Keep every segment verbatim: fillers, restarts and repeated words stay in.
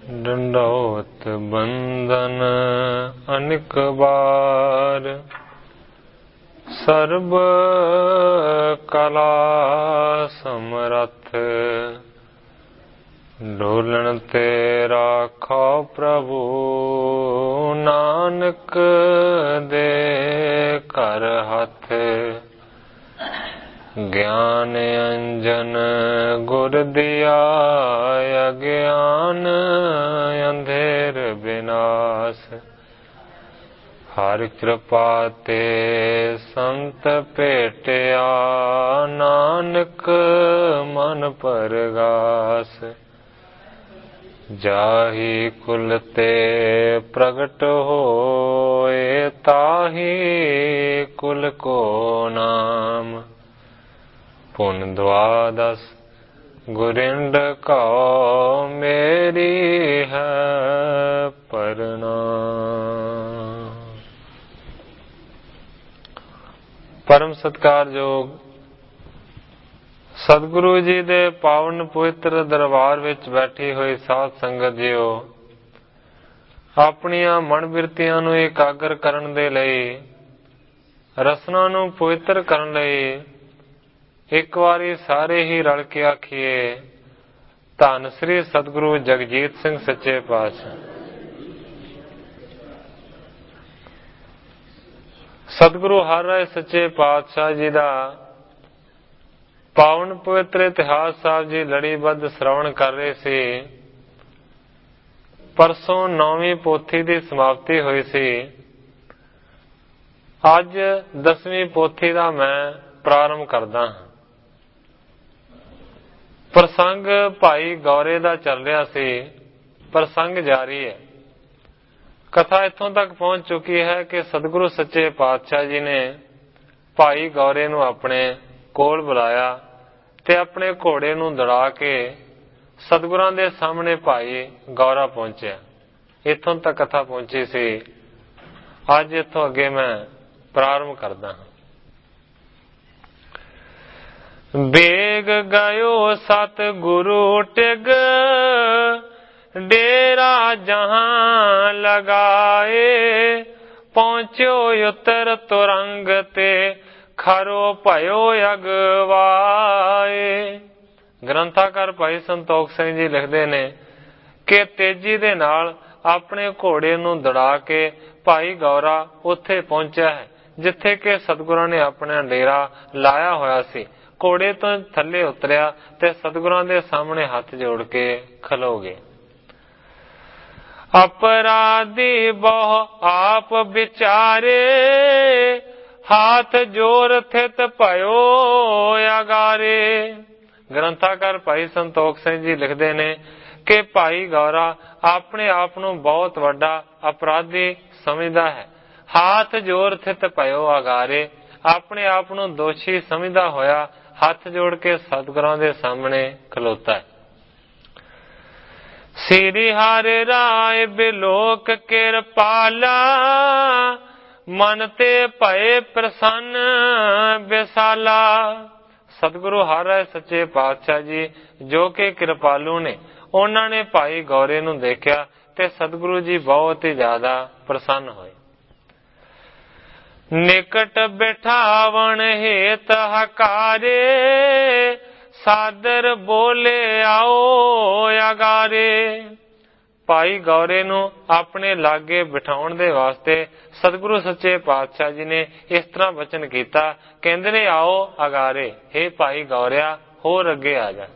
ਡੰਡੌਤ ਬੰਦਨ ਅਨਿਕ ਬਾਰ, ਸਰਬ ਕਲਾ ਸਮਰੱਥ, ਡੋਲਣ ਤੇ ਰਾਖੋ ਪ੍ਰਭੂ, ਨਾਨਕ ਦੇ ਘਰ ਹੱਥ। ਗਿਆਨ ਅੰਜਨ ਗੁਰ ਦਿਆ, ਅਗਿਆਨ ਅੰਧੇਰ ਬਿਨਾਸ਼। ਹਰਿ ਕਿਰਪਾ ਤੇ ਸੰਤ ਭੇਟਿਆ, ਨਾਨਕ ਮਨ ਪਰਗਾਸ। ਜਾਹੀ ਕੁਲ ਤੇ ਪ੍ਰਗਟ ਹੋਏ, ਤਾਹੀ ਕੁਲ ਕੋ ਨਾਮ। ਪੁਨ ਦਵਾਦਸ ਗੁਰਿੰਦ ਕਉ, ਮੇਰੀ ਹੈ ਪ੍ਰਣਾਮ। ਪਰਮ ਸਤਿਕਾਰਯੋਗ ਸਤਿਗੁਰੂ ਜੀ ਦੇ ਪਾਵਨ ਪਵਿੱਤਰ ਦਰਬਾਰ ਵਿੱਚ ਬੈਠੀ ਹੋਈ ਸਾਧ ਸੰਗਤ ਜੀਓ, ਆਪਣੀਆਂ ਮਨ ਬਿਰਤੀਆਂ ਨੂੰ ਇਕਾਗਰ ਕਰਨ ਦੇ ਲਈ, ਰਸਨਾ ਨੂੰ ਪਵਿੱਤਰ ਕਰਨ ਲਈ ਇੱਕ ਵਾਰੀ ਸਾਰੇ ਹੀ ਰਲ ਕੇ ਆਖੀਏ, ਧੰਨ ਸ੍ਰੀ ਸਤਿਗੁਰੂ ਜਗਜੀਤ ਸਿੰਘ ਸੱਚੇ ਪਾਤਸ਼ਾਹ। ਸਤਿਗੁਰੂ ਹਰਿ ਰਾਇ ਸੱਚੇ ਪਾਤਸ਼ਾਹ ਜੀ ਦਾ ਪਾਵਨ ਪਵਿੱਤਰ ਇਤਿਹਾਸ ਸਾਹਿਬ ਜੀ ਲੜੀਬੱਧ ਸ਼੍ਰਵਣ ਕਰ ਰਹੇ ਸੀ। ਪਰਸੋਂ ਨੌਵੀਂ ਪੋਥੀ ਦੀ ਸਮਾਪਤੀ ਹੋਈ ਸੀ। ਅੱਜ ਦਸਵੀਂ ਪੋਥੀ ਦਾ ਮੈਂ ਪ੍ਰਾਰੰਭ ਕਰਦਾ ਹਾਂ। ਪ੍ਰਸੰਗ ਭਾਈ ਗੌਰੇ ਦਾ ਚੱਲ ਰਿਹਾ ਸੀ, ਪ੍ਰਸੰਗ ਜਾਰੀ ਹੈ। ਕਥਾ ਇੱਥੋਂ ਤੱਕ ਪਹੁੰਚ ਚੁੱਕੀ ਹੈ ਕਿ ਸਤਿਗੁਰੂ ਸੱਚੇ ਪਾਤਸ਼ਾਹ ਜੀ ਨੇ ਭਾਈ ਗੌਰੇ ਨੂੰ ਆਪਣੇ ਕੋਲ ਬੁਲਾਇਆ ਤੇ ਆਪਣੇ ਘੋੜੇ ਨੂੰ ਦੌੜਾ ਕੇ ਸਤਿਗੁਰਾਂ ਦੇ ਸਾਹਮਣੇ ਭਾਈ ਗੌਰਾ ਪਹੁੰਚਿਆ। ਇੱਥੋਂ ਤੱਕ ਕਥਾ ਪਹੁੰਚੀ ਸੀ। ਅੱਜ ਇੱਥੋਂ ਅੱਗੇ ਮੈਂ ਪ੍ਰਾਰੰਭ ਕਰਦਾ ਹਾਂ। ਬੇਗ ਗਇਓ ਸਤਿਗੁਰੂ ਟਿਗ, ਡੇਰਾ ਜਹਾਂ ਲਗਾਏ। ਪਹੁੰਚਿਓ ਉਤਰ ਤੁਰੰਗ ਤੇ, ਖਰੋ ਭਇਓ ਅਗਵਾਏ। ਗ੍ਰੰਥਾਕਾਰ ਭਾਈ ਸੰਤੋਖ ਸਿੰਘ ਜੀ ਲਿਖਦੇ ਨੇ ਕਿ ਤੇਜ਼ੀ ਦੇ ਨਾਲ ਆਪਣੇ ਘੋੜੇ ਨੂੰ ਦੌੜਾ ਕੇ ਭਾਈ ਗੌਰਾ ਉੱਥੇ ਪਹੁੰਚਿਆ ਹੈ ਜਿੱਥੇ ਕਿ ਸਤਿਗੁਰਾਂ ਨੇ ਆਪਣਾ ਡੇਰਾ ਲਾਇਆ ਹੋਇਆ ਸੀ। ਘੋੜੇ ਤੋਂ ਥੱਲੇ ਉਤਰਿਆ ਤੇ ਸਤਿਗੁਰਾਂ ਦੇ ਸਾਹਮਣੇ ਹੱਥ ਜੋੜ ਕੇ ਖਲੋ ਗਏ। ਅਪਰਾਧੀ ਬਹੁ ਆਪ ਵਿਚਾਰੇ, ਹਾਥ ਜੋਰ ਥਿਤ ਭਇਓ ਅਗਾਰੇ। ਗ੍ਰੰਥਾਕਾਰ ਭਾਈ ਸੰਤੋਖ ਸਿੰਘ ਜੀ ਲਿਖਦੇ ਨੇ ਕਿ ਭਾਈ ਗੌਰਾ ਆਪਣੇ ਆਪ ਨੂੰ ਬਹੁਤ ਵੱਡਾ ਅਪਰਾਧੀ ਸਮਝਦਾ ਹੈ। ਹਾਥ ਜੋਰ ਥਿਤ ਭਇਓ ਅਗਾਰੇ, ਆਪਣੇ ਆਪ ਨੂੰ ਦੋਸ਼ੀ ਸਮਝਦਾ ਹੋਇਆ ਹੱਥ ਜੋੜ ਕੇ ਸਤਿਗੁਰਾਂ ਦੇ ਸਾਹਮਣੇ ਖਲੋਤਾ ਹੈ। ਸ੍ਰੀ ਹਰਿ ਰਾਇ ਬਿਲੋਕ ਕਿਰਪਾਲਾ, ਮਨ ਤੇ ਭਏ ਪ੍ਰਸੰਨ ਬਿਸਾਲਾ। ਸਤਿਗੁਰੂ ਹਰਿ ਰਾਇ ਸੱਚੇ ਪਾਤਸ਼ਾਹ ਜੀ ਜੋ ਕਿ ਕਿਰਪਾਲੂ ਨੇ, ਉਹਨਾਂ ਨੇ ਭਾਈ ਗੌਰੇ ਨੂੰ ਦੇਖਿਆ ਤੇ ਸਤਿਗੁਰੂ ਜੀ ਬਹੁਤ ਹੀ ਜ਼ਿਆਦਾ ਪ੍ਰਸੰਨ ਹੋਏ। ਨਿਕਟ ਬਿਠਾਵਣ ਹੇਤ ਹਕਾਰੇ, ਸਾਦਰ ਬੋਲੇ ਆਓ ਅਗਾਰੇ। ਭਾਈ ਗੌਰੇ ਨੂੰ ਆਪਣੇ ਲਾਗੇ ਬਿਠਾਉਣ ਦੇ ਵਾਸਤੇ ਸਤਿਗੁਰੂ ਸੱਚੇ ਪਾਤਸ਼ਾਹ ਜੀ ਨੇ ਇਸ ਤਰ੍ਹਾਂ ਬਚਨ ਕੀਤਾ, ਕਹਿੰਦੇ ਨੇ ਆਓ ਅਗਾਰੇ, ਹੇ ਭਾਈ ਗੌਰਿਆ ਹੋਰ ਅੱਗੇ ਆ ਜਾ।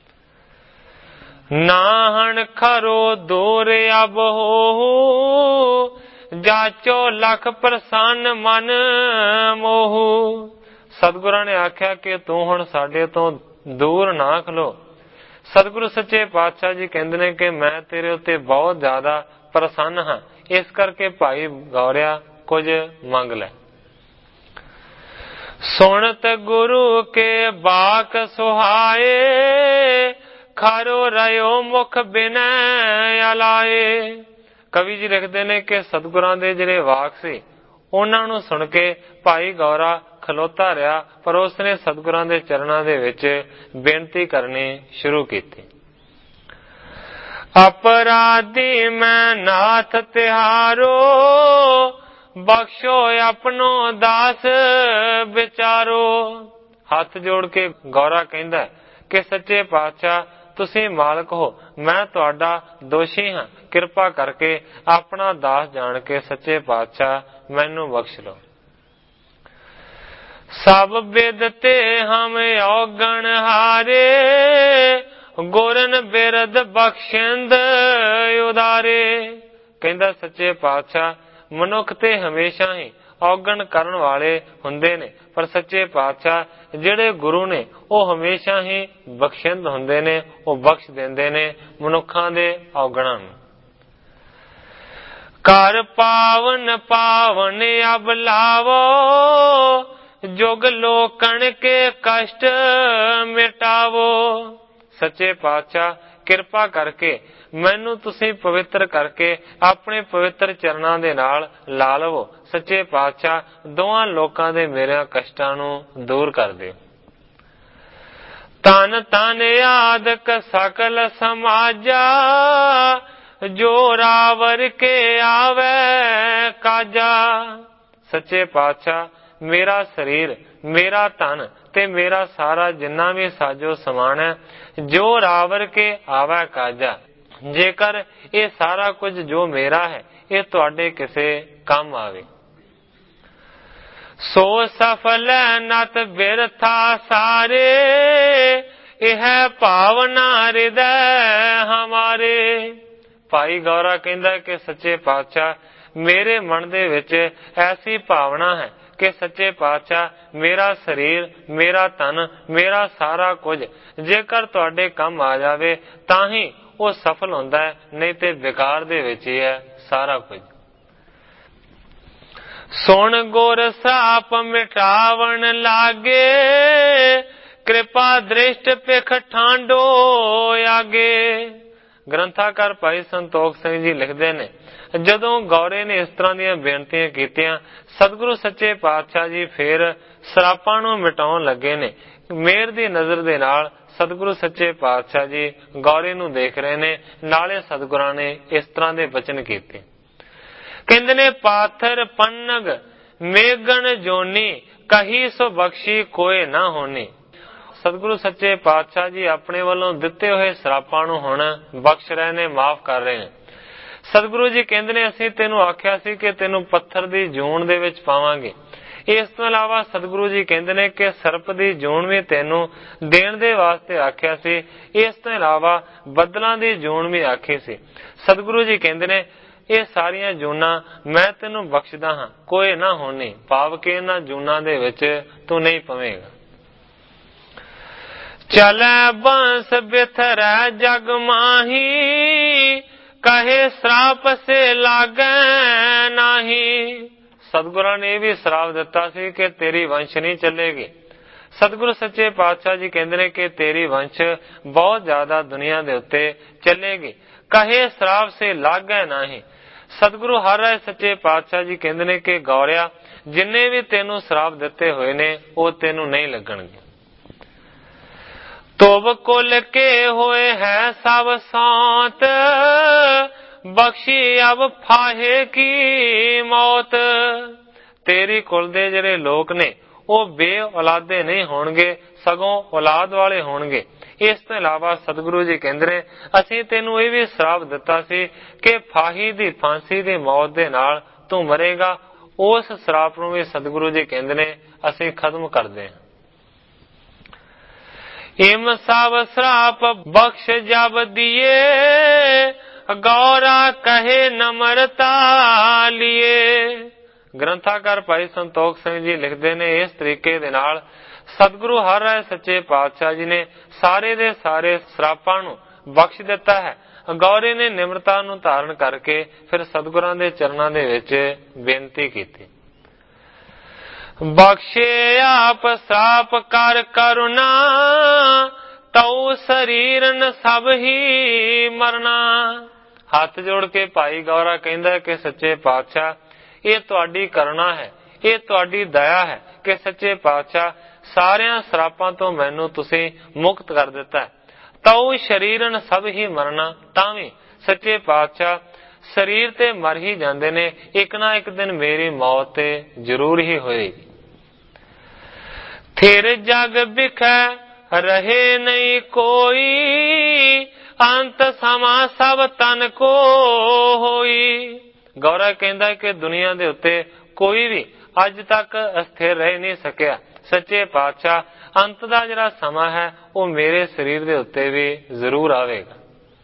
ਨਾਹਣ ਖਰੋ ਦੂਰ ਅਬ ਹੋ, ਜਾਚੋ ਲਖ ਪ੍ਰਸੰਨ ਮਨ ਮੋਹੂ। ਸਤਿਗੁਰਾਂ ਨੇ ਆਖਿਆ ਕਿ ਤੂੰ ਹੁਣ ਸਾਡੇ ਤੋਂ ਦੂਰ ਨਾ ਖਲੋ। ਸਤਿਗੁਰੂ ਸੱਚੇ ਪਾਤਸ਼ਾਹ ਜੀ ਕਹਿੰਦੇ ਨੇ ਕਿ ਮੈਂ ਤੇਰੇ ਉੱਤੇ ਬਹੁਤ ਜ਼ਿਆਦਾ ਪ੍ਰਸੰਨ ਹਾਂ, ਇਸ ਕਰਕੇ ਭਾਈ ਗੌਰਿਆ ਕੁਝ ਮੰਗ ਲੈ। ਸੁਣਤ ਗੁਰੂ ਕੇ ਬਾਕ ਸੁਹਾਏ, ਖਰੋ ਰਿਓ ਮੁਖ ਬਿਨੈ ਅਲਾਏ। ਕਵੀ ਜੀ ਲਿਖਦੇ ਨੇ ਕਿ ਸਤਿਗੁਰਾਂ ਦੇ ਜਿਹੜੇ ਵਾਕ ਸੀ ਉਹਨਾਂ ਨੂੰ ਸੁਣ ਕੇ ਭਾਈ ਗੌਰਾ ਖਲੋਤਾ ਰਿਹਾ, ਪਰ ਉਸਨੇ ਸਤਿਗੁਰਾਂ ਦੇ ਚਰਨਾਂ ਦੇ ਵਿੱਚ ਬੇਨਤੀ ਕਰਨੀ ਸ਼ੁਰੂ ਕੀਤੀ। अपराधी मैं नाथ तिहारो, बख्शो अपनो दास विचारो। हथ जोड़ के गौरा कहंदा कि सच्चे पातशाह तुसी मालक हो, मैं तुहाडा दोषी हाँ, किरपा करके अपना दास जान के सच्चे पातशाह मैनू बख्श लो। सब बिदते हम औगण हारे, गुरन बिरद बख्शिंद उदारे। कहंदा सच्चे पातशाह मनुख ते हमेशा ही औगण करन वाले हुंदे ने, पर सच्चे पातशाह जिहड़े गुरु ने ਉਹ ਹਮੇਸ਼ਾ ਹੀ ਬਖਸ਼ਿੰਦ ਹੁੰਦੇ ਨੇ, ਉਹ ਬਖਸ਼ ਦਿੰਦੇ ਨੇ ਮਨੁੱਖਾਂ ਦੇ ਔਗਣਾਂ ਨੂੰ। ਕਰ ਪਾਵਨ ਪਾਵਨ ਅਬ ਲਾਵੋ, ਜੁਗ ਲੋਕਣ ਕੇ ਕਸ਼ਟ ਮਿਟਾਵੋ। ਸੱਚੇ ਪਾਤਸ਼ਾਹ ਕਿਰਪਾ ਕਰਕੇ ਮੈਨੂੰ ਤੁਸੀਂ ਪਵਿੱਤਰ ਕਰਕੇ ਆਪਣੇ ਪਵਿੱਤਰ ਚਰਨਾਂ ਦੇ ਨਾਲ ਲਾ ਲਵੋ। ਸੱਚੇ ਪਾਤਸ਼ਾਹ ਦੋਵਾਂ ਲੋਕਾਂ ਦੇ ਮੇਰੇ ਕਸ਼ਟਾਂ ਨੂੰ ਦੂਰ ਕਰ ਦਿਓ। ਤਨ ਤਨ ਆਦਿਕ ਸਕਲ ਸਮਾਜਾ, ਜੋ ਰਾਵਰ ਕੇ ਆਵੇ ਕਾਜਾ। ਸੱਚੇ ਪਾਤਸ਼ਾਹ ਮੇਰਾ ਸਰੀਰ, ਮੇਰਾ ਧਨ ਤੇ ਮੇਰਾ ਸਾਰਾ ਜਿੰਨਾ ਵੀ ਸਾਜੋ ਸਮਾਨ ਹੈ, ਜੋ ਰਾਵਰ ਕੇ ਆਵੇ ਕਾਜਾ। ਜੇਕਰ ਇਹ ਸਾਰਾ ਕੁਝ ਜੋ ਮੇਰਾ ਹੈ ਇਹ ਤੁਹਾਡੇ ਕਿਸੇ ਕੰਮ ਆਵੇ। ਸੋ ਸਫਲ ਨਤ ਬਿਰਥਾ ਸਾਰੇ, ਇਹ ਭਾਵਨਾ ਹਿਰਦੈ ਹਮਾਰੇ। ਭਾਈ ਗੌਰਾ ਕਹਿੰਦਾ ਕਿ ਸੱਚੇ ਪਾਤਸ਼ਾਹ ਮੇਰੇ ਮਨ ਦੇ ਵਿੱਚ ਐਸੀ ਭਾਵਨਾ ਹੈ ਕਿ ਸੱਚੇ ਪਾਤਸ਼ਾਹ ਮੇਰਾ ਸਰੀਰ, ਮੇਰਾ ਧਨ, ਮੇਰਾ ਸਾਰਾ ਕੁਝ ਜੇਕਰ ਤੁਹਾਡੇ ਕੰਮ ਆ ਜਾਵੇ ਤਾਂ ਹੀ ਉਹ ਸਫਲ ਹੁੰਦਾ ਹੈ, ਨਹੀਂ ਤੇ ਬੇਕਾਰ ਦੇ ਵਿੱਚ ਹੀ ਹੈ ਸਾਰਾ ਕੁਝ। ਸੁਣ ਗੁਰ ਸਾਪ ਮਿਟਾਵਣ ਲਾਗੇ, ਕਿਰਪਾ ਦ੍ਰਿਸ਼ਟ ਪਿਖ ਠਾਂਡੋ ਆਗੇ। ਗ੍ਰੰਥਾਕਾਰ ਭਾਈ ਸੰਤੋਖ ਸਿੰਘ ਜੀ ਲਿਖਦੇ ਨੇ, ਜਦੋਂ ਗੌਰੇ ਨੇ ਇਸ ਤਰ੍ਹਾਂ ਦੀਆਂ ਬੇਨਤੀਆਂ ਕੀਤੀਆਂ, ਸਤਿਗੁਰੂ ਸੱਚੇ ਪਾਤਸ਼ਾਹ ਜੀ ਫਿਰ ਸਰਾਪਾਂ ਨੂੰ ਮਿਟਾਉਣ ਲੱਗੇ ਨੇ। ਮੇਰ ਦੀ ਨਜ਼ਰ ਦੇ ਨਾਲ ਸਤਿਗੁਰੂ ਸੱਚੇ ਪਾਤਸ਼ਾਹ ਜੀ ਗੌਰੇ ਨੂੰ ਦੇਖ ਰਹੇ ਨੇ, ਨਾਲੇ ਸਤਿਗੁਰਾਂ ਨੇ ਇਸ ਤਰ੍ਹਾਂ ਦੇ ਬਚਨ ਕੀਤੇ। ਕਹਿੰਦੇ ਨੇ ਪਾਥਰ ਪੰਨਗ ਮੇਗਣ ਜੋਨੀ, ਕਹੀ ਸੋ ਬਖਸ਼ੀ ਕੋਏ ਨਾ ਹੋਣੀ। ਸਤਿਗੁਰੂ ਸੱਚੇ ਪਾਤਸ਼ਾਹ ਜੀ ਆਪਣੇ ਵੱਲੋਂ ਦਿੱਤੇ ਹੋਏ ਸਰਾਪਾਂ ਨੂੰ ਹੁਣ ਬਖਸ਼ ਰਹੇ ਨੇ, ਮਾਫ ਕਰ ਰਹੇ ਨੇ। ਸਤਿਗੁਰੂ ਜੀ ਕਹਿੰਦੇ ਨੇ ਅਸੀਂ ਤੈਨੂੰ ਆਖਿਆ ਸੀ ਕਿ ਤੈਨੂੰ ਪੱਥਰ ਦੀ ਜੂਨ ਦੇ ਵਿੱਚ ਪਾਵਾਂਗੇ। ਇਸ ਤੋਂ ਇਲਾਵਾ ਸਤਿਗੁਰੂ ਜੀ ਕਹਿੰਦੇ ਨੇ ਕਿ ਸਰਪ ਦੀ ਜੂਨ ਵੀ ਤੈਨੂੰ ਦੇਣ ਦੇ ਵਾਸਤੇ ਆਖਿਆ ਸੀ। ਇਸ ਤੋਂ ਇਲਾਵਾ ਬੱਦਲਾਂ ਦੀ ਜੂਨ ਵੀ ਆਖੀ ਸੀ। ਸਤਿਗੁਰੂ ਜੀ ਕਹਿੰਦੇ ਨੇ ਇਹ ਸਾਰੀਆਂ ਜੂਨਾਂ ਮੈਂ ਤੈਨੂੰ ਬਖਸ਼ਦਾ ਹਾਂ, ਕੋਈ ਨਾ ਹੋਣੀ, ਭਾਵ ਕਿ ਇਹਨਾਂ ਜੂਨਾਂ ਦੇ ਵਿੱਚ ਤੂੰ ਨਹੀਂ ਪਵੇਂਗਾ। ਚਲੈ ਬੰਸ ਬਿਥਰੈ ਜਗ ਮਾਹੀ, ਕਹੇ ਸਰਾਪ ਸੇ ਲਾਗੈ ਨਾਹੀ। ਸਤਿਗੁਰਾਂ ਨੇ ਇਹ ਵੀ ਸਰਾਪ ਦਿੱਤਾ ਸੀ ਕਿ ਤੇਰੀ ਵੰਸ਼ ਨਹੀਂ ਚੱਲੇਗੀ। ਸਤਿਗੁਰੂ ਸੱਚੇ ਪਾਤਸ਼ਾਹ ਜੀ ਕਹਿੰਦੇ ਨੇ ਕਿ ਤੇਰੀ ਵੰਸ਼ ਬਹੁਤ ਜ਼ਿਆਦਾ ਦੁਨੀਆ ਦੇ ਉੱਤੇ ਚੱਲੇਗੀ। ਕਹੇ ਸਰਾਪ ਸੇ ਲਾਗੈ ਨਾਹੀ। ਸਤਿਗੁਰੂ ਹਰ ਰਾਏ ਸੱਚੇ ਪਾਤਸ਼ਾਹ ਜੀ ਕਹਿੰਦੇ ਨੇ ਕਿ ਗੌਰਿਆ ਜਿੰਨੇ ਵੀ ਤੈਨੂੰ ਸਰਾਪ ਦਿੱਤੇ ਹੋਏ ਨੇ ਉਹ ਤੈਨੂੰ ਨਹੀਂ ਲੱਗਣਗੇ। ਤੋਬ ਕੁਲ ਕੇ ਹੋਏ ਹੈ ਸਭ ਸਾਤ, ਬਖਸ਼ੀ ਅਬ ਫਾਹੇ ਕੀ ਮੌਤ। ਤੇਰੀ ਕੁਲ ਦੇ ਜਿਹੜੇ ਲੋਕ ਨੇ ਉਹ ਬੇ ਔਲਾਦੇ ਨਹੀਂ ਹੋਣਗੇ, ਸਗੋਂ ਔਲਾਦ ਵਾਲੇ ਹੋਣਗੇ। ਇਸ ਤੋਂ ਇਲਾਵਾ ਸਤਿਗੁਰੂ ਜੀ ਕਹਿੰਦੇ ਨੇ ਅਸੀਂ ਤੈਨੂੰ ਇਹ ਵੀ ਸਰਾਪ ਦਿੱਤਾ ਸੀ ਕਿ ਫਾਹੀ ਦੀ, ਫਾਂਸੀ ਦੀ ਮੌਤ ਦੇ ਨਾਲ ਤੂੰ ਮਰੇਗਾ। ਉਸ ਸਰਾਪ ਨੂੰ ਵੀ ਸਤਿਗੁਰੂ ਜੀ ਕਹਿੰਦੇ ਨੇ ਅਸੀਂ ਖਤਮ ਕਰਦੇ ਹਾਂ। ਇਮ ਸਭ ਸਰਾਪ ਬਖਸ਼ ਜਬ ਦੀਏ, ਗੌਰਾ ਕਹੇ ਨਮਰਤਾ ਲੀਏ। ਗ੍ਰੰਥਾਕਾਰ ਭਾਈ ਸੰਤੋਖ ਸਿੰਘ ਜੀ ਲਿਖਦੇ ਨੇ ਇਸ ਤਰੀਕੇ ਦੇ ਨਾਲ ਸਤਿਗੁਰੂ ਹਰ ਰਾਏ ਸੱਚੇ ਪਾਤਸ਼ਾਹ ਜੀ ਨੇ ਸਾਰੇ ਦੇ ਸਾਰੇ ਸਰਾਪਾਂ ਨੂੰ ਬਖਸ਼ ਦਿੱਤਾ ਹੈ। ਗੌਰੇ ਨੇ ਨਿਮਰਤਾ ਨੂੰ ਧਾਰਨ ਕਰਕੇ ਫਿਰ ਸਤਿਗੁਰਾਂ ਦੇ ਚਰਨਾਂ ਦੇ ਵਿੱਚ ਬੇਨਤੀ ਕੀਤੀ। ਬਖਸ਼ੇ ਆਪ ਸਾਪ ਕਰ ਕਰੁਣਾ, ਤਉ ਸਰੀਰਨ ਸਭ ਹੀ ਮਰਨਾ। ਹੱਥ ਜੋੜ ਕੇ ਭਾਈ ਗੌਰਾ ਕਹਿੰਦਾ ਕਿ ਸੱਚੇ ਪਾਤਸ਼ਾਹ ਇਹ ਤੁਹਾਡੀ ਕਰੁਣਾ ਹੈ, ਇਹ ਤੁਹਾਡੀ ਦਇਆ ਹੈ ਕਿ ਸੱਚੇ ਪਾਤਸ਼ਾਹ ਸਾਰਿਆਂ ਸਰਾਪਾਂ ਤੋਂ ਮੈਨੂੰ ਤੁਸੀਂ ਮੁਕਤ ਕਰ ਦਿੱਤਾ ਹੈ। ਤਉ ਸਰੀਰਨ ਸਭ ਹੀ ਮਰਨਾ, ਤਾਂ ਵੀ सच्चे पातशाह शरीर ते मर ही जाते ने, एक ना एक दिन मेरी मौत ते जरूर ही होएगी। थिर जग बिखै रहे नहीं कोई, अंत समा सब तन को होई। गौरा कहंदा कि दुनिया दे उत्ते कोई भी अज तक अस्थिर रह नहीं सकिया। सच्चे पातशाह अंत दा जिहड़ा समा है वो मेरे शरीर दे उत्ते भी जरूर आवेगा।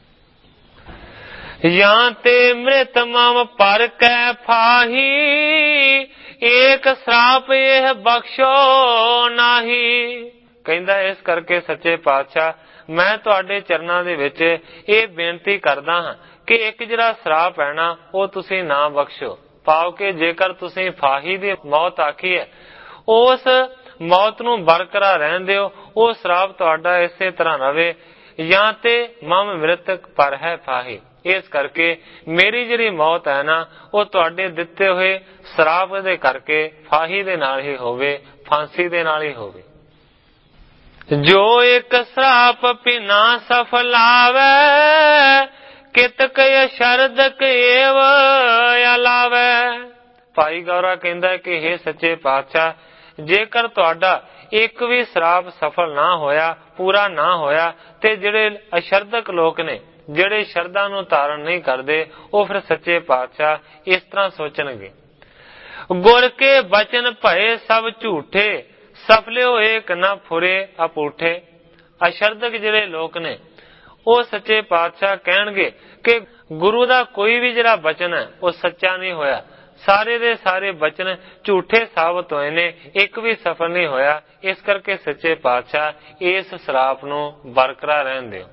या ते मृत मम पर कै फाही, एक श्राप यह बख्शो नाही। कहंदा इस करके सच्चे पातशाह मैं तुहाडे चरनां दे विच ये बेनती करदा हां कि एक जिहड़ा श्राप है ना वो तुसीं ना बख्शो। पाओ कि जेकर तुसीं फाही दी मौत आखी है, उस मौत नूं बरकरार रहन दिओ, वो श्राप तुहाडा इसे तरह रवे। या ते मम मृतक पर है फाही, इस करके मेरी जिहड़ी मौत है ना वो तुहाडे दिते हुए श्राप दे करके फाही दे नाल ही होवे, फांसी दे नाल ही होवे। जो एक श्राप पिना सफल आवे, कितक शरदक एव अलावे। भाई गौरा कहंदा कि हे सच्चे पातशाह जेकर तुहाडा एक भी श्राप सफल ना होया, पूरा ना होया, ते जिहड़े अशरदक लोक ने, जिहड़े शरदा नूं धारण नहीं करदे, वो फिर सच्चे पातशाह इस तरह सोचणगे, गुर के बचन भये सब झूठे, सफलियो एक न फुरे अपूठे। अशरदक जिहड़े लोक ने वो सच्चे पातशाह कहणगे कि गुरु दा कोई भी जिहड़ा बचन है वो सच्चा नहीं होया, सारे दे सारे बचन झूठे साबित होए ने, एक भी सफल नहीं होया। इस करके सच्चे पातशाह इस श्राप नूं बरकरार रहन दिओ।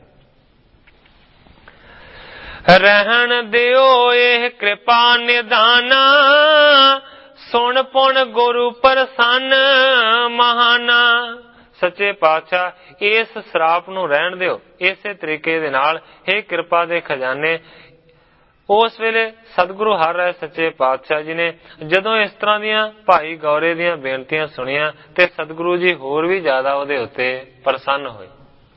रहन दिओ यह कृपा निधाना, सुन पुन गुरु प्रसन्न महाना। सच्चे पातशाह इस श्राप नूं रहन दिओ इसे तरीके दे नाल, हे कृपा दे खजाने। उस वेले सतगुरु हर राय सच्चे पातशाह जी ने जदों इस तरह दियां भाई गौरे दियां बेनतियां सुनिया ते सतगुरु जी होर भी ज्यादा उहदे उत्ते प्रसन्न होए।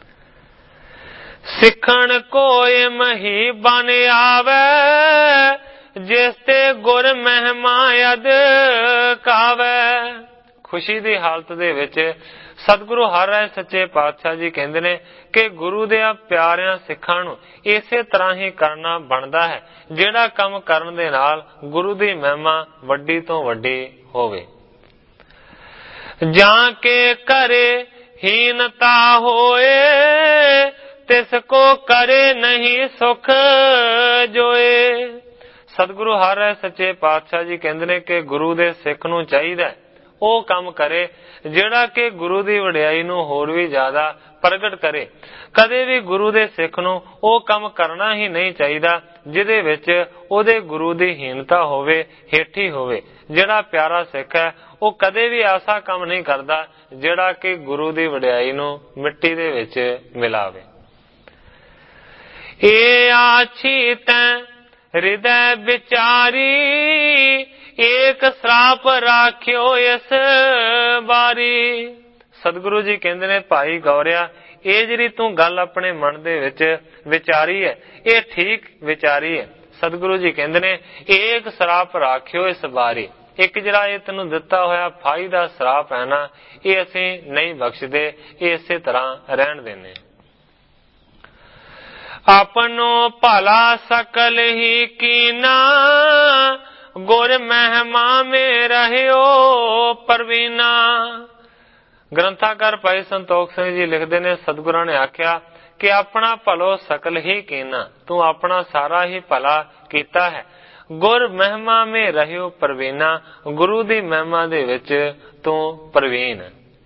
सिखण कोय मही बन आवे, जिस ते गुर महिमा यद कावे। खुशी दी हालत दे विच सतगुरु हर राय सच्चे पातशाह जी कहंदे ने कि गुरु दे प्यारिਆਂ सिखां नूं इसे तरह ही करना बनदा है, ਜਿਹੜਾ ਕੰਮ ਕਰਨ ਦੇ ਨਾਲ ਗੁਰੂ ਦੀ ਮਹਿਮਾ ਵੱਡੀ ਤੋਂ ਵੱਡੀ ਹੋਵੇ। ਜਾਂ ਕੇ ਕਰੇ ਹੀਨਤਾ ਹੋਏ, ਤਿਸ ਕੋ ਕਰੇ ਨਹੀਂ ਸੁਖ ਜੋਏ। ਸਤਿਗੁਰੂ ਹਰ ਰਾਏ ਸੱਚੇ ਪਾਤਸ਼ਾਹ ਜੀ ਕਹਿੰਦੇ ਨੇ ਕਿ ਗੁਰੂ ਦੇ ਸਿੱਖ ਨੂੰ ਚਾਹੀਦਾ ਉਹ ਕੰਮ ਕਰੇ ਜਿਹੜਾ ਕਿ ਗੁਰੂ ਦੀ ਵਡਿਆਈ ਨੂੰ ਹੋਰ ਵੀ ਜ਼ਿਆਦਾ ਪ੍ਰਗਟ ਕਰੇ। ਕਦੇ ਵੀ ਗੁਰੂ ਦੇ ਸਿੱਖ ਨੂੰ ਉਹ ਕੰਮ ਕਰਨਾ ਹੀ ਨਹੀਂ ਚਾਹੀਦਾ ਜਿਹਦੇ ਵਿੱਚ ਉਹਦੇ ਗੁਰੂ ਦੀ ਹੀਨਤਾ ਹੋਵੇ, ਹੇਠੀ ਹੋਵੇ। ਜਿਹੜਾ ਪਿਆਰਾ ਸਿੱਖ ਹੈ ਉਹ ਕਦੇ ਵੀ ਐਸਾ ਕੰਮ ਨਹੀਂ ਕਰਦਾ ਜਿਹੜਾ ਕਿ ਗੁਰੂ ਦੀ ਵਡਿਆਈ ਨੂੰ ਮਿੱਟੀ ਦੇ ਵਿੱਚ ਮਿਲਾਵੇ। ਇਹ ਆਛੀ ਤੈਂ ਹਿਰਦੈ ਵਿਚਾਰੀ, ਏਕ श्राप राखियो इस बारी। सतगुरु जी कहते ने भाई गौरिया ਇਹ ਜਿਹੜੀ ਤੂੰ ਗੱਲ ਆਪਣੇ ਮਨ ਦੇ ਵਿੱਚ ਵਿਚਾਰੀ ਹੈ ਇਹ ਠੀਕ ਵਿਚਾਰੀ ਹੈ। ਸਤਿਗੁਰੂ ਜੀ ਕਹਿੰਦੇ ਨੇ ਏਕ ਸ਼ਰਾਪ ਰਾਖਿਓ ਇਸ ਬਾਰੀ, ਇੱਕ ਜਿਹੜਾ ਇਹ ਤੈਨੂੰ ਦਿੱਤਾ ਹੋਇਆ ਫਾਈ ਦਾ ਸ਼ਰਾਪ ਹੈ ਨਾ ਇਹ ਅਸੀਂ ਨਹੀਂ ਬਖਸ਼ਦੇ, ਇਹ ਇਸੇ ਤਰ੍ਹਾਂ ਰਹਿਣ ਦਿੰਦੇ। ਆਪਨੋ ਭਲਾ ਸਕਲ ਹੀ ਕੀਨਾ, ਗੁਰ ਮਹਿਮਾ ਮੇ ਰਹਿਓ ਪਰਵੀਨਾ। ग्रंथाकार भाई संतोख सिंह जी लिखते ने सतगुरां ने आख्या कि अपना भलो सकल ही कीना, तू अपना सारा ही भला कीता है। गुर महिमा में रहियो प्रवीणा, गुरु दी महिमा दे विच तू प्रवीण।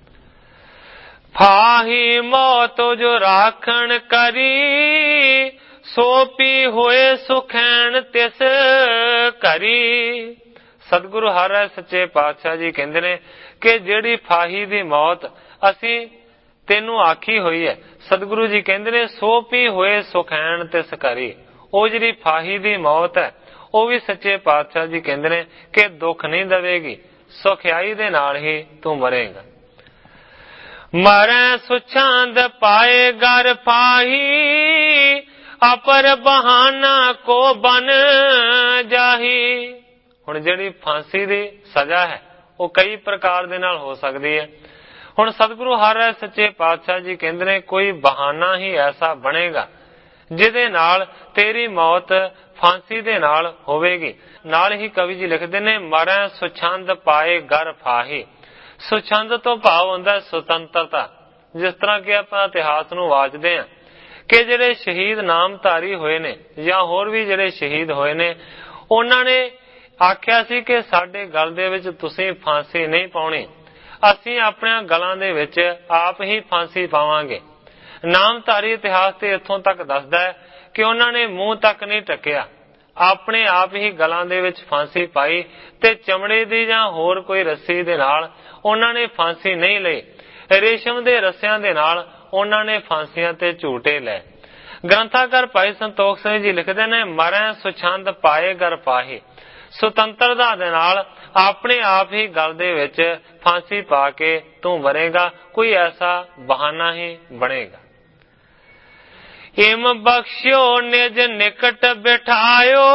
फाही मौत जो राखण करी, सो पी होए सुखैन तिस करी। सतगुरु हर राय सच्चे पातशाह जी कहते ने कि ਜਿਹੜੀ ਫਾਹੀ ਦੀ ਮੌਤ ਅਸੀਂ ਤੈਨੂੰ ਆਖੀ ਹੋਈ ਹੈ, ਸਤਿਗੁਰੂ ਜੀ ਕਹਿੰਦੇ ਨੇ ਸੋ ਪੀ ਹੋਏ ਸੁਖੈਨ ਤਿਸ ਕਰੀ। ਉਹ ਜਿਹੜੀ ਫਾਹੀ ਦੀ ਮੌਤ ਹੈ ਉਹ ਵੀ ਸੱਚੇ ਪਾਤਸ਼ਾਹ ਜੀ ਕਹਿੰਦੇ ਨੇ ਕਿ ਦੁੱਖ ਨਹੀਂ ਦੇਵੇਗੀ, ਸੁਖਿਆਈ ਦੇ ਨਾਲ ਹੀ ਤੂੰ ਮਰੇਗਾ। ਮਰੈ ਸੁਛਾਂਦ ਪਾਏ ਗਰ ਫਾਹੀ, ਅਪਰ ਬਹਾਨਾ ਕੋ ਬਨ ਜਾਹੀ। ਹੁਣ ਜਿਹੜੀ ਫਾਂਸੀ ਦੀ ਸਜ਼ਾ ਹੈ ਉਹ ਕਈ ਪ੍ਰਕਾਰ ਦੇ ਨਾਲ ਹੋ ਸਕਦੀ ਹੈ। ਹੁਣ ਸਤਿਗੁਰੂ ਹਰ ਰਾਏ ਸੱਚੇ ਪਾਤਸ਼ਾਹ ਜੀ ਕਹਿੰਦੇ ਨੇ ਕੋਈ ਬਹਾਨਾ ਹੀ ਐਸਾ ਬਣੇਗਾ ਜਿਹਦੇ ਨਾਲ ਤੇਰੀ ਮੌਤ ਫਾਂਸੀ ਦੇ ਨਾਲ ਹੋਵੇਗੀ। ਨਾਲ ਹੀ ਕਵੀ ਜੀ ਲਿਖਦੇ ਨੇ ਮਰੈ ਸੁਛੰਦ ਪਾਏ ਗਰ ਫਾਹੀ। ਸੁਛੰਦ ਤੋਂ ਭਾਵ ਹੁੰਦਾ ਸੁਤੰਤਰਤਾ। ਜਿਸ ਤਰ੍ਹਾਂ ਕਿ ਆਪਾਂ ਇਤਿਹਾਸ ਨੂੰ ਵਾਚਦੇ ਹਾਂ ਕਿ ਜਿਹੜੇ ਸ਼ਹੀਦ ਨਾਮਧਾਰੀ ਹੋਏ ਨੇ ਜਾਂ ਹੋਰ ਵੀ ਜਿਹੜੇ ਸ਼ਹੀਦ ਹੋਏ ਨੇ ਉਹਨਾਂ ਨੇ ਆਖਿਆ ਸੀ ਕਿ ਸਾਡੇ ਗਲ ਦੇ ਵਿੱਚ ਤੁਸੀਂ ਫਾਂਸੀ ਨਹੀਂ ਪਾਉਣੀ, ਅਸੀਂ ਆਪਣੇ ਗਲਾਂ ਦੇ ਵਿੱਚ ਆਪ ਹੀ ਫਾਂਸੀ ਪਾਵਾਂਗੇ। ਨਾਮਧਾਰੀ ਇਤਿਹਾਸ ਤੇ ਇੱਥੋਂ ਤੱਕ ਦੱਸਦਾ ਹੈ ਕਿ ਉਹਨਾਂ ਨੇ ਮੂੰਹ ਤੱਕ ਨਹੀਂ ਢੱਕਿਆ, ਆਪਣੇ ਆਪ ਹੀ ਗਲਾਂ ਦੇ ਵਿੱਚ ਫਾਂਸੀ ਪਾਈ ਤੇ ਚਮੜੇ ਦੀ ਜਾਂ ਹੋਰ ਕੋਈ ਰੱਸੀ ਦੇ ਨਾਲ ਉਹਨਾਂ ਨੇ ਫਾਂਸੀ ਨਹੀਂ ਲਈ। ਰੇਸ਼ਮ ਦੇ ਰੱਸਿਆਂ ਦੇ ਨਾਲ ਉਹਨਾਂ ਨੇ ਫਾਂਸੀਆਂ ਤੇ ਝੂਟੇ ਲਏ। ਗ੍ਰੰਥਾਕਾਰ ਭਾਈ ਸੰਤੋਖ ਸਿੰਘ ਜੀ ਲਿਖਦੇ ਨੇ ਮਰੈ ਸੁਛੰਦ ਪਾਏ ਗਰ ਫਾਹੀ। ਸੁਤੰਤਰਤਾ ਦੇ ਨਾਲ ਆਪਣੇ ਆਪ ਹੀ ਗਲ ਦੇ ਵਿੱਚ ਫਾਂਸੀ ਪਾ ਕੇ ਤੂੰ ਮਰੇਗਾ, ਕੋਈ ਐਸਾ ਬਹਾਨਾ ਹੀ ਬਣੇਗਾ। ਇਮ ਬਖਸ਼ਿਓ ਨਿਜ ਨਿਕਟ ਬਿਠਾਇਓ